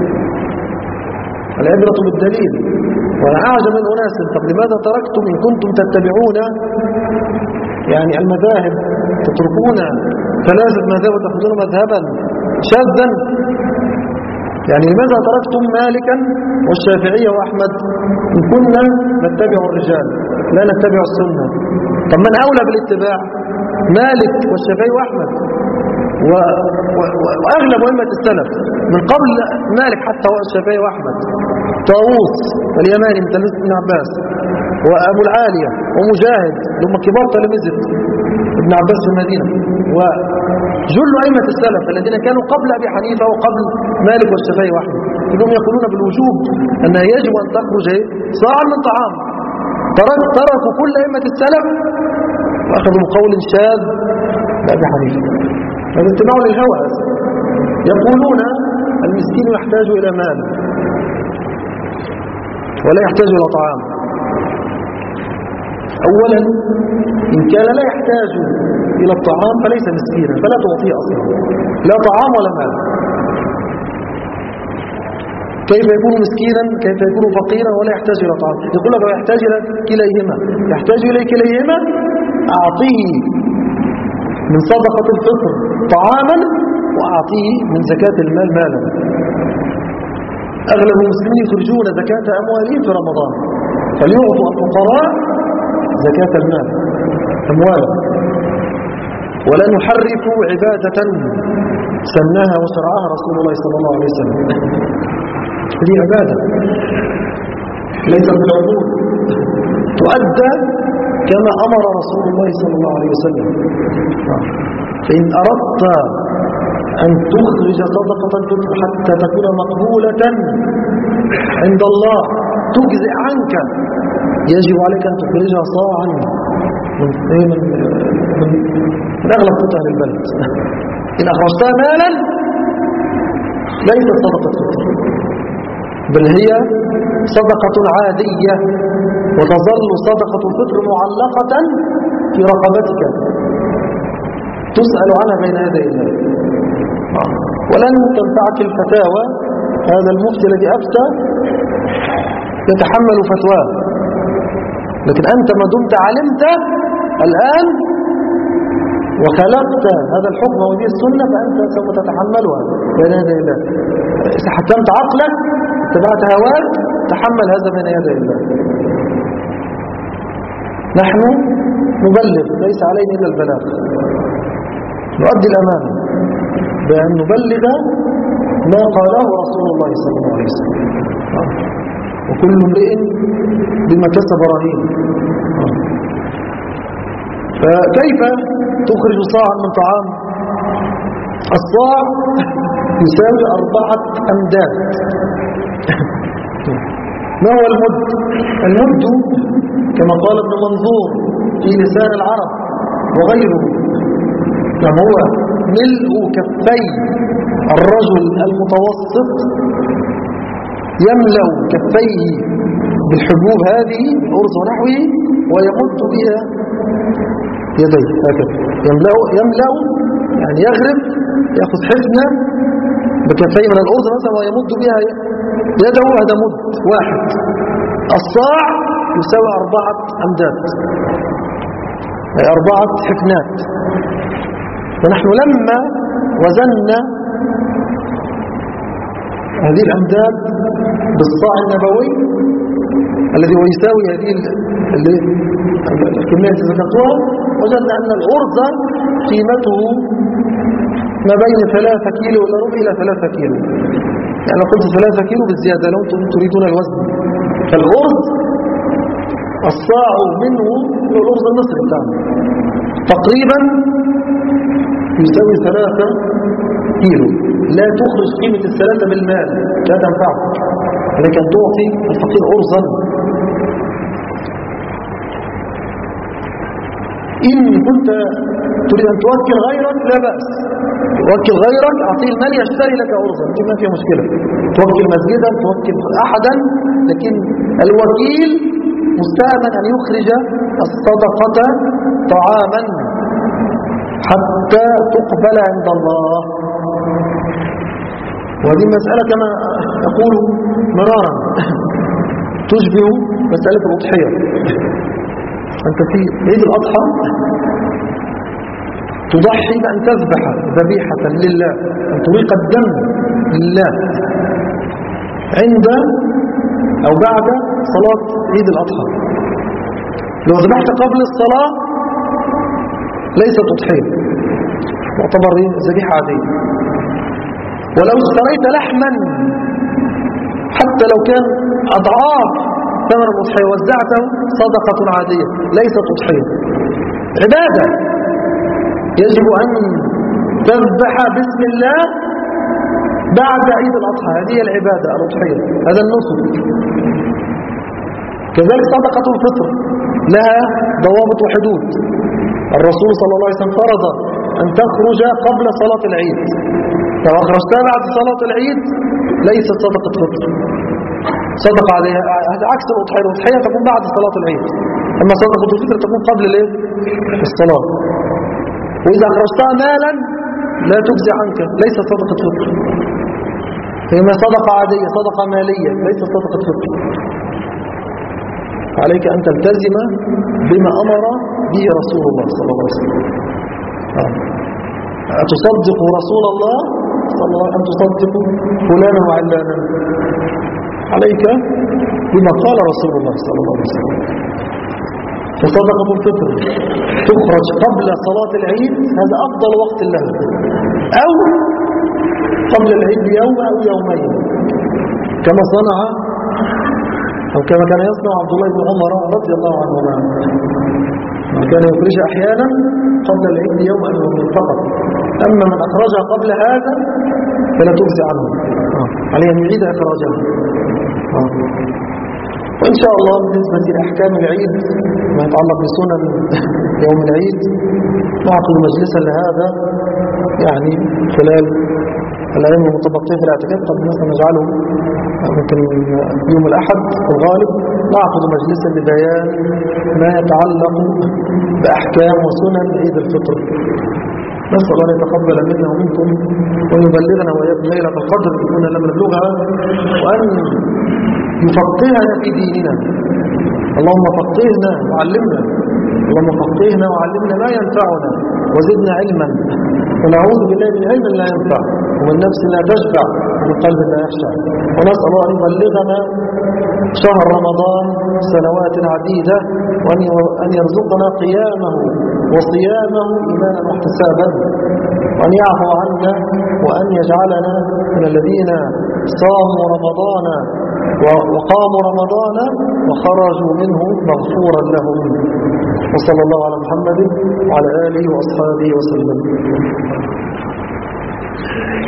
Speaker 1: العبرة بالدليل. وأنا أعجب من أناس، طب لماذا تركتم إن كنتم تتبعون يعني المذاهب، تتركون ثلاثة مذاهب وتأخذون مذهبا شاذا؟ يعني لماذا تركتم مالكا والشافعية وأحمد إن كنا نتبع الرجال لا نتبع السنة؟ طب من أولى بالاتباع؟ مالك والشافعي وأحمد و... و... وأغلب أئمة السلف من قبل مالك حتى الشافعي وأحمد، طاووس واليماني من تلميذ ابن عباس، وأبو العالية ومجاهد هم كبار تلاميذ ابن عباس في المدينة، وجل أئمة السلف الذين كانوا قبل أبي حنيفة وقبل مالك والشافعي وأحمد كلهم يقولون بالوجوب أنها يجب أن تخرج صاعا من طعام. تركوا كل أئمة السلف وأخذوا قول شاذ لأبي حنيفة. هذا اتباع للهوى. يقولون المسكين يحتاج إلى مال ولا يحتاج إلى طعام. أولا إن كان لا يحتاج إلى الطعام فليس مسكينا، فلا تعطيه أصلا لا طعام ولا مال. كيف يكون مسكينا؟ كيف يكون فقيرا ولا يحتاج إلى طعام؟ يقول لك يحتاج إلى كليهما، يحتاج إلى كليهما، أعطيه من صدقة الفطر طعاما وأعطيه من زكاة المال مالا. أغلب المسلمين يخرجون زكاة أموالهم في رمضان، فليعطوا الفقراء زكاة المال أموالا، ولا نحرفوا عبادة سناها وشرعها رسول الله صلى الله عليه وسلم. هذه عبادة ليست بالعقول، تؤدى كما أمر رسول الله صلى الله عليه وسلم. فإن أردت أن تخرج صدقة الفطر حتى تكون مقبولة عند الله تجزئ عنك، يجب عليك أن تخرجها صاعا من من من, من أغلب قطع البلد. إن أخرجتها مالا ليست صدقة فطر، بل هي صدقة عادية، وتظل صدقة الفطر معلقة في رقبتك تسأل عنها بين يدي الله. ولن تنفعك الفتاوى، هذا المفتي الذي أفتى يتحمل فتواه، لكن أنت ما دمت علمت الآن وخلقت هذا الحكم وهذه السنة فأنت سوف تتحملها بين يدي الله. إذا حكمت عقلك اتبعت هواك تحمل هذا بين يدي الله. نحن نبلغ، ليس علينا إلا البلاغ، نؤدي الأمانة بأن نبلغ ما قاله رسول الله صلى الله عليه وسلم، وكل امرئ بما كسب رهين. فكيف تخرج صاعا من طعام؟ الصاع يساوي أربعة أمداد. ما هو المد؟ المد كما قال ابن منظور في لسان العرب وغيره، كما هو ملء كفي الرجل المتوسط، يملأ كفيه بالحبوب هذه الأرز ونحوه ويمد بها يديه هكذا، يملأ, يملأ يعني يغرب، يأخذ حفنة بكفيه من الأرز مثلا ويمد بها يده، هذا مد واحد. الصاع يساوي أربعة أمداد، أي أربعة حفنات. فنحن لما وزننا هذه الأمداد بالصاع النبوي الذي هو يساوي هذه الكمية التي ذكرتها، وجدنا أن الأرز قيمته ما بين ثلاثة كيلو إلى ربع إلى ثلاثة كيلو، يعني قلت ثلاثة كيلو بالزيادة لو تريدون الوزن. فالأرز الصاع منه الأرز المصري بتاعنا تقريبا يساوي ثلاثة كيلو. لا تخرج قيمة الثلاثة بالمال، لا تنفعك، لكن تعطي الفقير أرزا. إن كنت تريد أن توكل غيرك لا بأس، توكل غيرك، أعطيه المال يشتري لك أرزا، دي ما فيها مشكلة. توكل مسجدا، توكل أحدا، لكن الوكيل مستأمن أن يخرج الصدقة طعاما حتى تقبل عند الله. وهذه مسألة كما أقول مرارا تشبه مسألة الأضحية. أنت في عيد الأضحى تضحي بأن تذبح ذبيحة لله، أن تريق الدم لله عند أو بعد صلاة عيد الأضحى. لو ذبحت قبل الصلاة ليست تضحية، تعتبر ذبيحة عادية. ولو اشتريت لحما حتى لو كان أضعاف ثمن الأضحية وزعته صدقة عادية ليست تضحية، عبادة يجب أن تذبح بسم الله بعد عيد الأضحى، هذه العبادة الأضحية، هذا النسك. كذلك صدقة الفطر لها ضوابط وحدود. الرسول صلى الله عليه وسلم فرض أن تخرج قبل صلاة العيد، لو أخرجتها بعد صلاة العيد ليست صدقة فطر، صدقة عليها. هذا عكس الأضحية، الأضحية تكون بعد صلاة العيد، أما صدقة الفطر تكون قبل الصلاة. وإذا أخرجتها مالا لا تجزي عنك، ليست صدقة فطر، هي صدقة عادية، صدقة مالية، ليست صدقة فطر. عليك أن تلتزم بما أمر به رسول الله صلى الله عليه وسلم. أتصدق رسول الله صلى الله عليه وسلم أم تصدق فلانا وعلانا؟ عليك بما قال رسول الله صلى الله عليه وسلم. فصدقة الفطر تخرج قبل صلاة العيد، هذا أفضل وقت لها، أو قبل العيد بيوم أو يومين كما صنع أو كما كان يصنع عبد الله بن عمر رضي الله عنهما، كان يخرج أحيانا قبل العيد بيوم أو يومين فقط. أما من أخرجها قبل هذا فلا تجزي عنه، عليه أن يعيد إخراجها. وإن شاء الله بالنسبة لأحكام العيد ما يتعلق بسنن يوم العيد نعقد مجلسا لهذا يعني خلال الأيام المتبقية في الاعتكاف، قد مثلا نجعله ممكن يوم الأحد الغالب نعقد مجلسا لبيان ما يتعلق بأحكام وسنن عيد الفطر. نسأل الله أن يتقبل منا ومنكم وأن يبلغنا وإياكم ليلة القدر كنا لم نبلغها، وأن يفقهنا في ديننا. اللهم فقهنا وعلمنا، اللهم فقهنا وعلمنا ما ينفعنا وزدنا علما، ونعوذ بالله من علم لا ينفع ومن نفس لا تشبع ومن قلب لا يخشع. ونسأل الله أن يبلغنا شهر رمضان سنوات عديدة، وأن يرزقنا قيامه وصيامه إيمانا واحتسابا، وأن يعفو عنا، وأن يجعلنا من الذين صاموا رمضان وقاموا رمضان وخرجوا منه مغفورا لهم. وصلى الله على محمد وعلى آله وأصحابه وسلم.